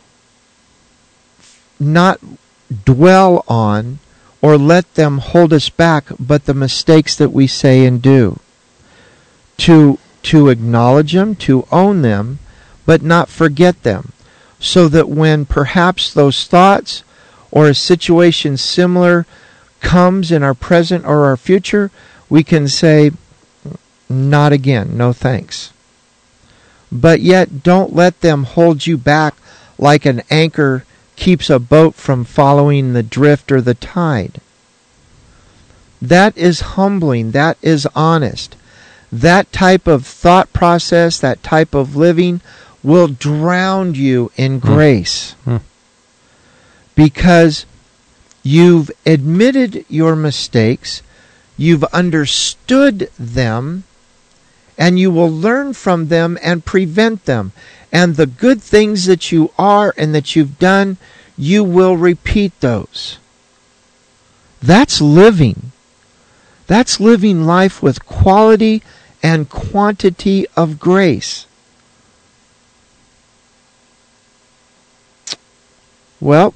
not dwell on or let them hold us back, but the mistakes that we say and do. To to acknowledge them, to own them, but not forget them, so that when perhaps those thoughts or a situation similar comes in our present or our future, we can say, not again, no thanks. But yet don't let them hold you back like an anchor keeps a boat from following the drift or the tide. That is humbling. That is honest. That type of thought process, that type of living will drown you in grace. Mm. Because you've admitted your mistakes, you've understood them, and you will learn from them and prevent them. And the good things that you are and that you've done, you will repeat those. That's living. That's living life with quality and quantity of grace. Well,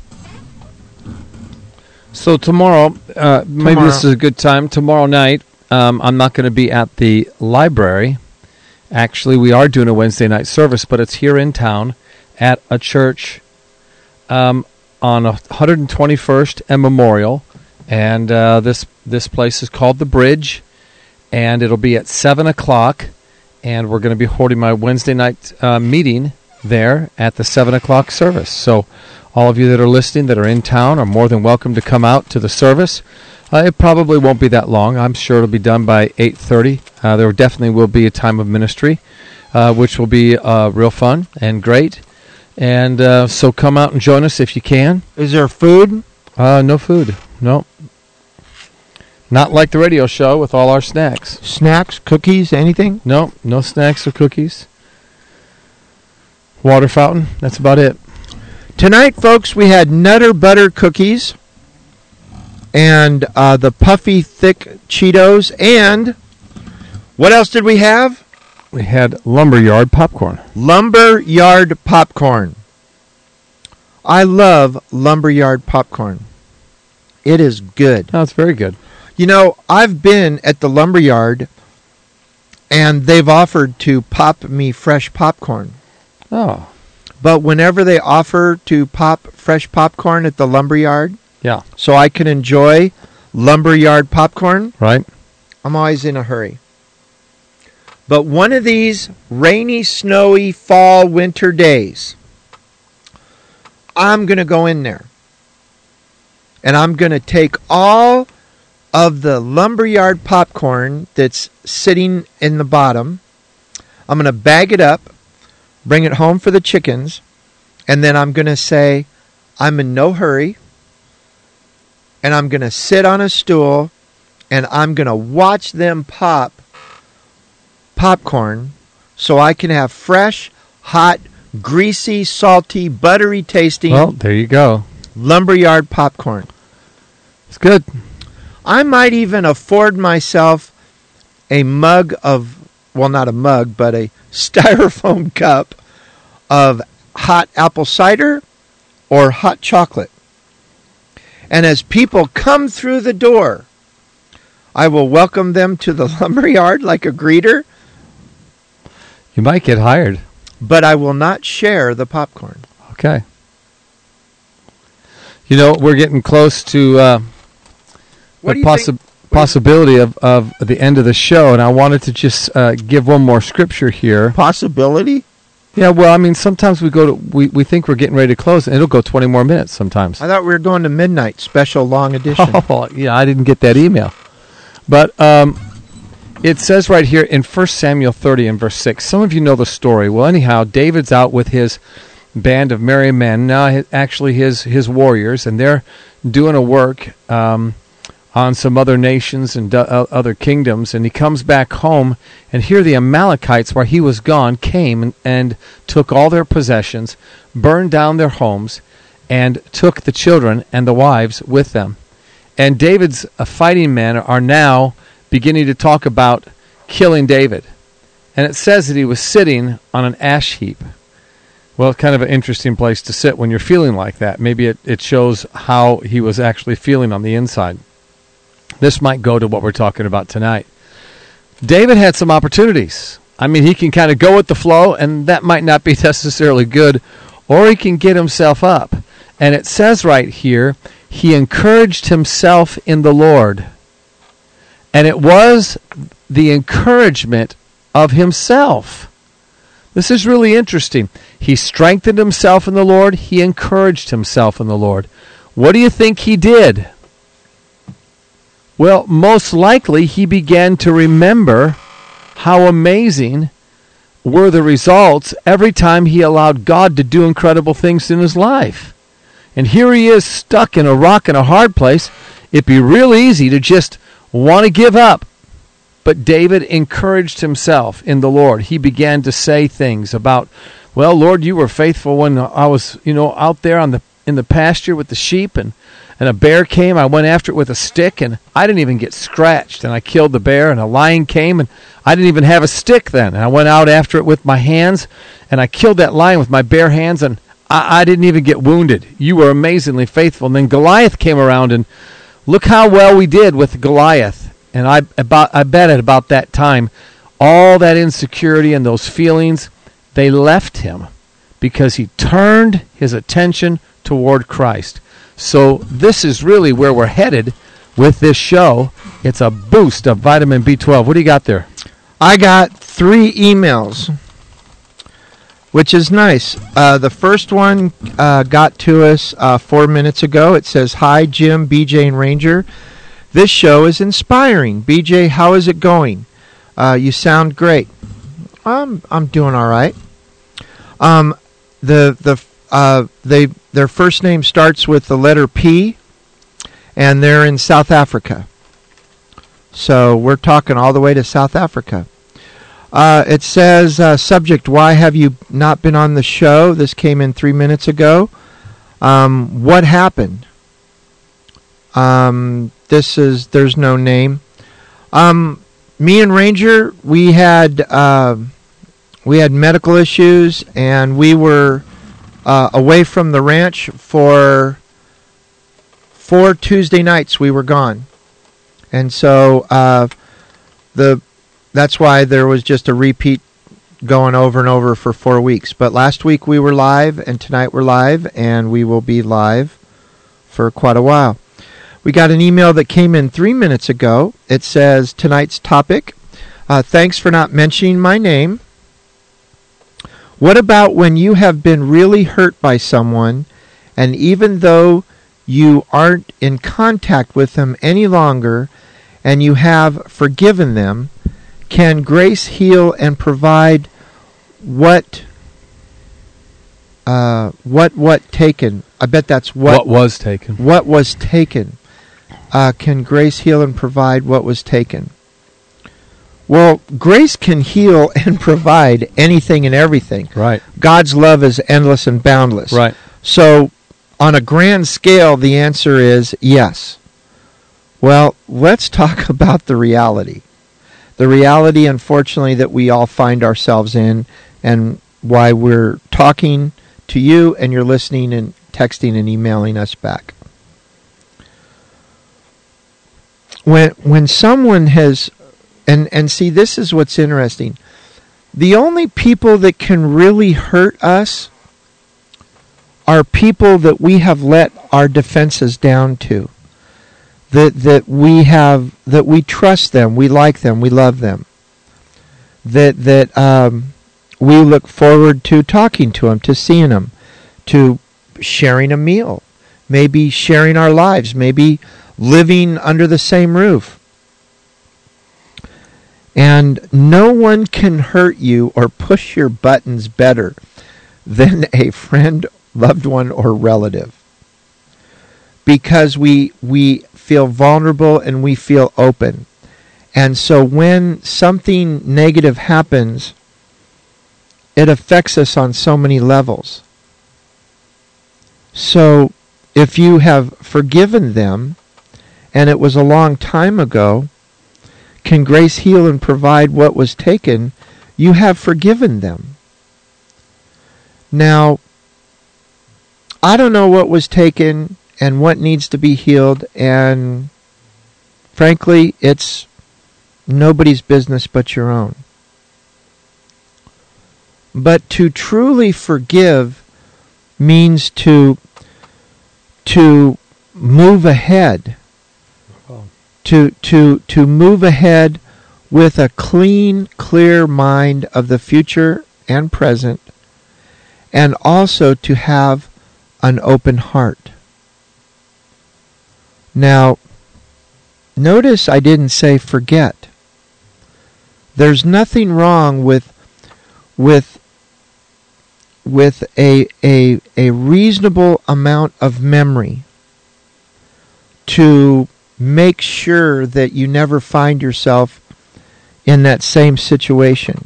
So tomorrow, uh, maybe Tomorrow. this is a good time. Tomorrow night, um, I'm not going to be at the library. Actually, we are doing a Wednesday night service, but it's here in town at a church um, on one hundred twenty-first and Memorial. And uh, this this place is called The Bridge, and it'll be at seven o'clock. And we're going to be holding my Wednesday night uh, meeting there at the seven o'clock service. So all of you that are listening that are in town are more than welcome to come out to the service. Uh, it probably won't be that long. I'm sure it'll be done by eight thirty. Uh, there definitely will be a time of ministry, uh, which will be uh, real fun and great. And uh, so come out and join us if you can. is there food? Uh, no food. No. Not like the radio show with all our snacks. Snacks, cookies, anything? No, no snacks or cookies. Water fountain. That's about it. Tonight, folks, we had Nutter Butter cookies and uh, the puffy thick Cheetos. And what else did we have? We had Lumberyard popcorn. Lumberyard popcorn. I love Lumberyard popcorn. It is good. Oh, it's very good. You know, I've been at the Lumberyard, and they've offered to pop me fresh popcorn. Oh, But whenever they offer to pop fresh popcorn at the Lumberyard, yeah. so I can enjoy Lumberyard popcorn, Right? I'm always in a hurry. But one of these rainy, snowy, fall, winter days, I'm going to go in there. And I'm going to take all of the Lumberyard popcorn that's sitting in the bottom. I'm going to bag it up, bring it home for the chickens, and then I'm going to say, I'm in no hurry, and I'm going to sit on a stool, and I'm going to watch them pop popcorn so I can have fresh, hot, greasy, salty, buttery tasting Well, there you go. Lumberyard popcorn. It's good. I might even afford myself a mug of, well, not a mug, but a styrofoam cup of hot apple cider or hot chocolate. And as people come through the door, I will welcome them to the Lumberyard like a greeter, You might get hired. but I will not share the popcorn. Okay. You know, we're getting close to uh, What do the you possi- think? possibility of, of the end of the show, and I wanted to just uh, give one more scripture here. Possibility? Yeah, well, I mean, sometimes we go to we, we think we're getting ready to close, and it'll go twenty more minutes sometimes. I thought we were going to midnight, special long edition. Oh, yeah, I didn't get that email. But um, it says right here in First Samuel thirty and verse six, some of you know the story. Well, anyhow, David's out with his band of merry men, now hi- actually his, his warriors, and they're doing a work um, on some other nations and do- uh, other kingdoms, and he comes back home, and here the Amalekites, while he was gone, came and, and took all their possessions, burned down their homes, and took the children and the wives with them. And David's uh, fighting men are now beginning to talk about killing David. And it says that he was sitting on an ash heap. Well, kind of an interesting place to sit when you're feeling like that. Maybe it, it shows how he was actually feeling on the inside. This might go to what we're talking about tonight. David had some opportunities. I mean, he can kind of go with the flow, and that might not be necessarily good, or he can get himself up. And it says right here, he encouraged himself in the Lord. And it was the encouragement of himself. This is really interesting. He strengthened himself in the Lord. He encouraged himself in the Lord. What do you think he did? Well, most likely he began to remember how amazing were the results every time he allowed God to do incredible things in his life. And here he is stuck in a rock and a hard place. It'd be real easy to just want to give up. But David encouraged himself in the Lord. He began to say things about, well, Lord, you were faithful when I was, you know, out there on the in the pasture with the sheep, and, and a bear came. I went after it with a stick, and I didn't even get scratched, and I killed the bear, and a lion came, and I didn't even have a stick then. And I went out after it with my hands, and I killed that lion with my bare hands, and I, I didn't even get wounded. You were amazingly faithful. And then Goliath came around, and look how well we did with Goliath. And I about I bet at about that time, all that insecurity and those feelings, they left him because he turned his attention toward Christ. So this is really where we're headed with this show. It's a boost of vitamin B twelve. What do you got there? I got three emails, which is nice. Uh, the first one uh, got to us uh, four minutes ago. It says, "Hi, Jim, B J, and Ranger. This show is inspiring. B J, how is it going? Uh, you sound great." I'm I'm doing all right. Um, the the uh they their first name starts with the letter P, and they're in South Africa. So we're talking all the way to South Africa. Uh, it says uh, subject: why have you not been on the show? This came in three minutes ago. Um, what happened? Um, this is there's no name. Um, me and Ranger, we had uh, we had medical issues, and we were uh, away from the ranch for four Tuesday nights. We were gone, and so uh, the that's why there was just a repeat going over and over for four weeks. But last week we were live, and tonight we're live, and we will be live for quite a while. We got an email that came in three minutes ago. It says, tonight's topic, uh, thanks for not mentioning my name. What about when you have been really hurt by someone, and even though you aren't in contact with them any longer, and you have forgiven them, can grace heal and provide what, uh, what, what taken? I bet that's what, What was taken. What was taken. Uh, can grace heal and provide what was taken? Well, grace can heal and provide anything and everything. Right. God's love is endless and boundless. Right. So, on a grand scale, the answer is yes. Well, let's talk about the reality. The reality, unfortunately, that we all find ourselves in, and why we're talking to you and you're listening and texting and emailing us back. When when someone has, and, and see, this is what's interesting. The only people that can really hurt us are people that we have let our defenses down to. That that we have, that we trust them, we like them, we love them. That that um, we look forward to talking to them, to seeing them, to sharing a meal, maybe sharing our lives, maybe living under the same roof. And no one can hurt you or push your buttons better than a friend, loved one, or relative. Because we we feel vulnerable and we feel open. And so when something negative happens, it affects us on so many levels. So if you have forgiven them, and it was a long time ago, can grace heal and provide what was taken? You have forgiven them. Now, I don't know what was taken and what needs to be healed, and frankly, it's nobody's business but your own. But to truly forgive means to to move ahead. To, to, to move ahead with a clean, clear mind of the future and present, and also to have an open heart. Now, notice I didn't say forget. There's nothing wrong with with with a a a reasonable amount of memory to make sure that you never find yourself in that same situation.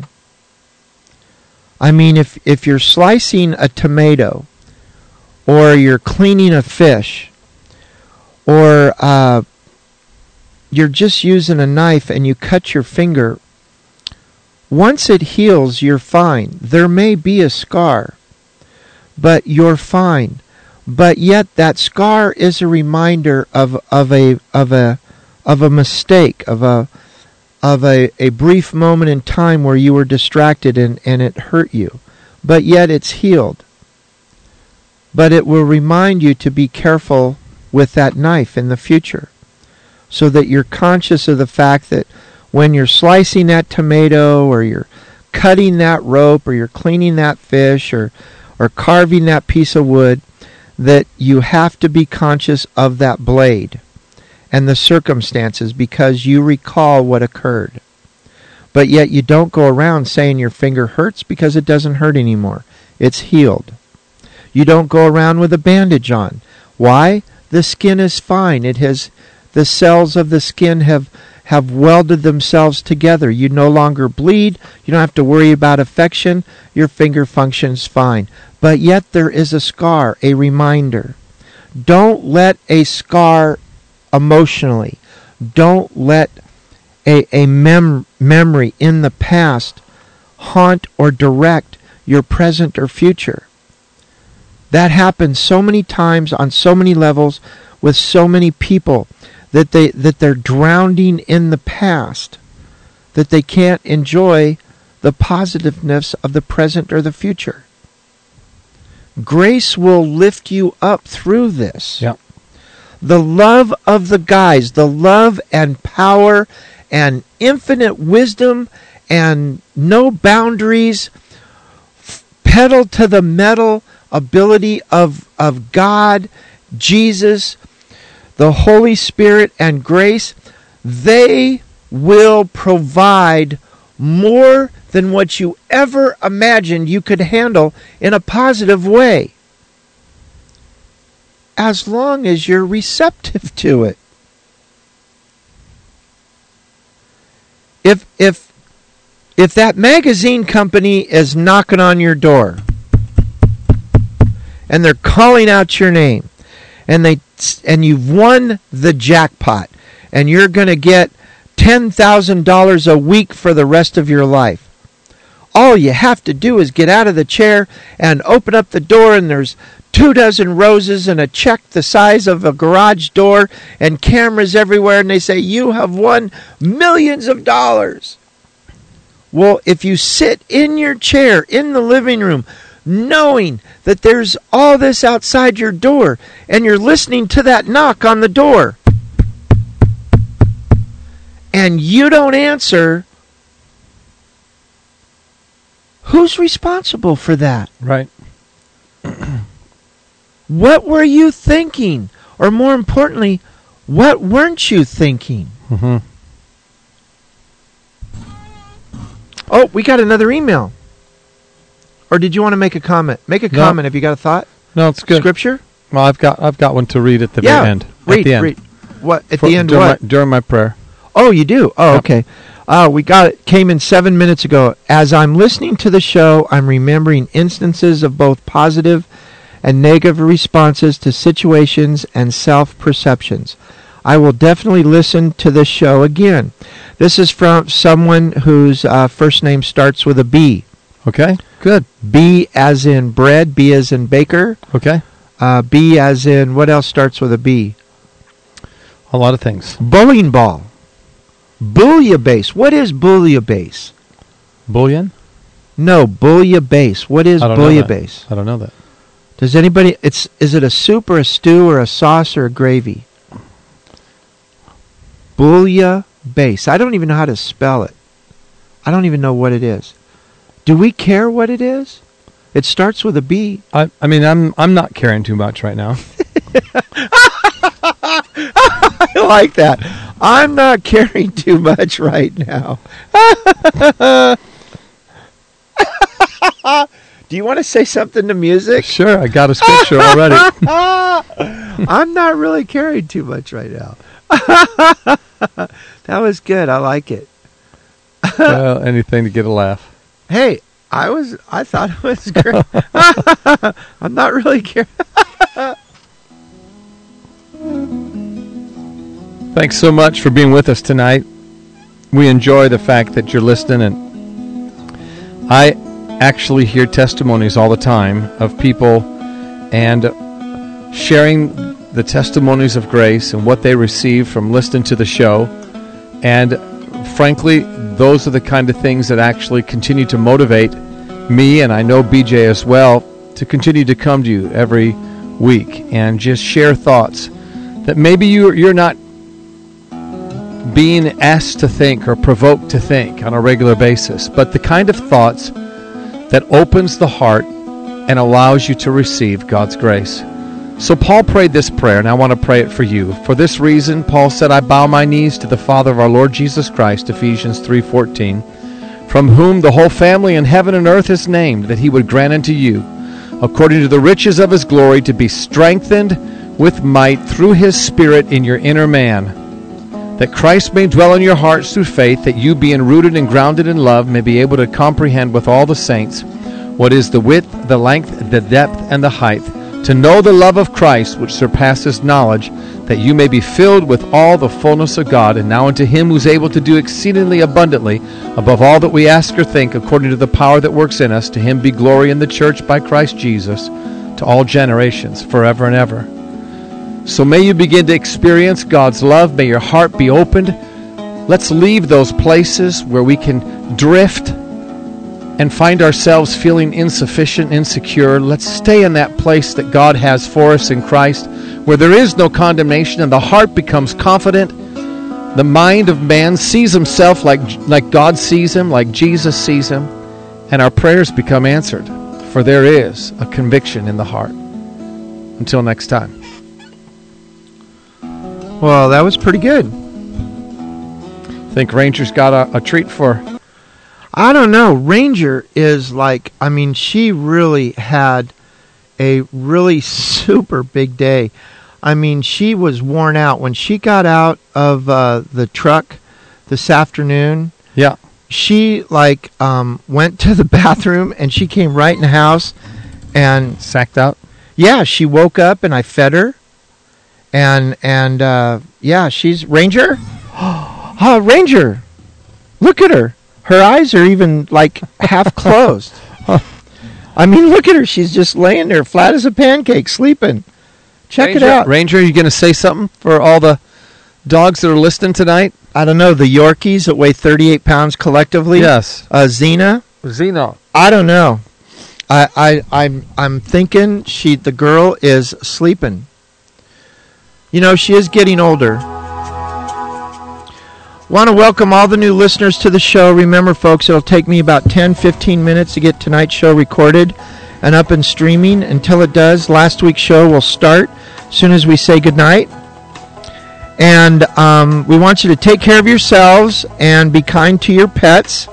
I mean, if if you're slicing a tomato, or you're cleaning a fish, or uh, you're just using a knife and you cut your finger, once it heals, you're fine. There may be a scar, but you're fine. But yet that scar is a reminder of of a of a of a mistake, of a of a, a brief moment in time where you were distracted and, and it hurt you. But yet it's healed. But it will remind you to be careful with that knife in the future, so that you're conscious of the fact that when you're slicing that tomato, or you're cutting that rope, or you're cleaning that fish, or or carving that piece of wood, that you have to be conscious of that blade and the circumstances, because you recall what occurred. But yet you don't go around saying your finger hurts, because it doesn't hurt anymore. It's healed. You don't go around with a bandage on. Why? The skin is fine. It has, the cells of the skin have have welded themselves together. You no longer bleed. You don't have to worry about infection. Your finger functions fine. But yet there is a scar, a reminder. Don't let a scar emotionally, don't let a, a mem- memory in the past haunt or direct your present or future. That happens so many times on so many levels with so many people, that they that they're drowning in the past, that they can't enjoy the positiveness of the present or the future. Grace will lift you up through this. Yeah. The love of the guys, the love and power and infinite wisdom and no boundaries, pedal to the metal ability of, of God, Jesus, the Holy Spirit, and grace, they will provide more than what you ever imagined you could handle in a positive way, as long as you're receptive to it. If if if that magazine company is knocking on your door and they're calling out your name, and they and you've won the jackpot, and you're going to get ten thousand dollars a week for the rest of your life, all you have to do is get out of the chair and open up the door, and there's two dozen roses and a check the size of a garage door and cameras everywhere, and they say, you have won millions of dollars. Well, if you sit in your chair in the living room knowing that there's all this outside your door, and you're listening to that knock on the door, and you don't answer, who's responsible for that? Right. What were you thinking? Or more importantly, what weren't you thinking? Mm-hmm. Oh, we got another email. Or did you want to make a comment? Make a No. comment. Have you got a thought? No, it's good. Scripture? Well, I've got I've got one to read at the Yeah. very end. Read, at the end. read. What? At For- the end, during what? My, during my prayer. Oh, you do? Oh, Yep. okay. Uh, we got it. Came in seven minutes ago. As I'm listening to the show, I'm remembering instances of both positive and negative responses to situations and self-perceptions. I will definitely listen to this show again. This is from someone whose uh, first name starts with a B. Okay. Good. B as in bread, B as in baker, Okay. uh, B as in, what else starts with a B? A lot of things. Bowling ball. Bouillabaisse. What is bouillabaisse? Bullion? No, bouillabaisse. What is I don't know that. bouillabaisse? I don't know that. Does anybody, it's is it a soup or a stew or a sauce or a gravy? Bouillabaisse. I don't even know how to spell it. I don't even know what it is. Do we care what it is? It starts with a B. I I mean I'm I'm not caring too much right now. I like that. I'm not caring too much right now. Do you want to say something to music? Sure, I got a scripture already. I'm not really caring too much right now. That was good. I like it. Well, anything to get a laugh. Hey, I was. I thought it was great. I'm not really caring. Thanks so much for being with us tonight. We enjoy the fact that you're listening, and I actually hear testimonies all the time of people and sharing the testimonies of grace and what they receive from listening to the show. And frankly, those are the kind of things that actually continue to motivate me, and I know B J as well, to continue to come to you every week and just share thoughts that maybe you, you're not being asked to think or provoked to think on a regular basis, but the kind of thoughts that opens the heart and allows you to receive God's grace. So Paul prayed this prayer, and I want to pray it for you. For this reason, Paul said, I bow my knees to the Father of our Lord Jesus Christ, Ephesians three fourteen, from whom the whole family in heaven and earth is named, that he would grant unto you, according to the riches of his glory, to be strengthened with might through his Spirit in your inner man, that Christ may dwell in your hearts through faith, that you, being rooted and grounded in love, may be able to comprehend with all the saints what is the width, the length, the depth, and the height, to know the love of Christ, which surpasses knowledge, that you may be filled with all the fullness of God. And now unto him who is able to do exceedingly abundantly above all that we ask or think, according to the power that works in us, to him be glory in the church by Christ Jesus, to all generations, forever and ever. So may you begin to experience God's love. May your heart be opened. Let's leave those places where we can drift and find ourselves feeling insufficient, insecure. Let's stay in that place that God has for us in Christ, where there is no condemnation and the heart becomes confident. The mind of man sees himself like, like God sees him, like Jesus sees him, and our prayers become answered, for there is a conviction in the heart. Until next time. Well, that was pretty good. Think Ranger's got a, a treat for... I don't know. Ranger is like, I mean, she really had a really super big day. I mean, she was worn out. When she got out of uh, the truck this afternoon, yeah, she like um, went to the bathroom and she came right in the house and sacked out. Yeah, she woke up and I fed her, and and uh, yeah, she's Ranger. Oh, Ranger, look at her. Her eyes are even, like, half closed. I mean, look at her. She's just laying there flat as a pancake, sleeping. Check Ranger, it out. Ranger, are you going to say something for all the dogs that are listening tonight? I don't know. The Yorkies that weigh thirty-eight pounds collectively? Yes. Uh, Xena? Xena. I don't know. I, I, I'm, I'm thinking she, the girl is sleeping. You know, she is getting older. Want to welcome all the new listeners to the show. Remember, folks, it'll take me about ten, fifteen minutes to get tonight's show recorded and up and streaming. Until it does, last week's show will start as soon as we say goodnight. And um, we want you to take care of yourselves and be kind to your pets.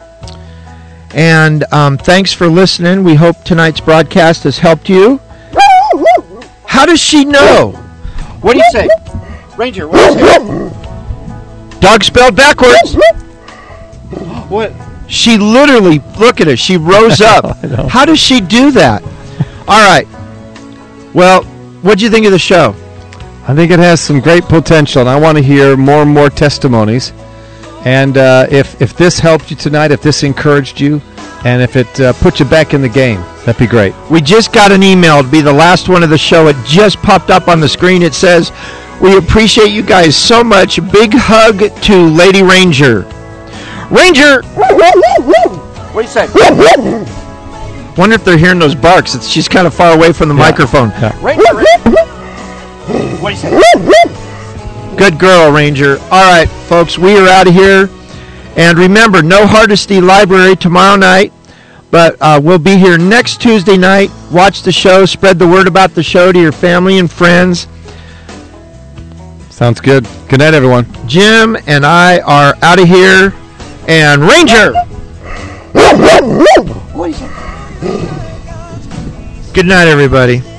And um, thanks for listening. We hope tonight's broadcast has helped you. How does she know? What do you say? Ranger, what do you say? Dog spelled backwards. What? She literally, look at her, she rose up. How does she do that? All right. Well, what do you think of the show? I think it has some great potential, and I want to hear more and more testimonies. And uh, if, if this helped you tonight, if this encouraged you, and if it uh, put you back in the game, that'd be great. We just got an email to be the last one of the show. It just popped up on the screen. It says, we appreciate you guys so much. Big hug to Lady Ranger. Ranger! What do you say? Wonder if they're hearing those barks. It's, she's kind of far away from the yeah. microphone. Yeah. Ranger, Ranger. What do you say? Good girl, Ranger. All right, folks, we are out of here. And remember, no Hardesty Library tomorrow night. But uh, we'll be here next Tuesday night. Watch the show. Spread the word about the show to your family and friends. Sounds good. Good night, everyone. Jim and I are out of here. And Ranger! Good night, everybody.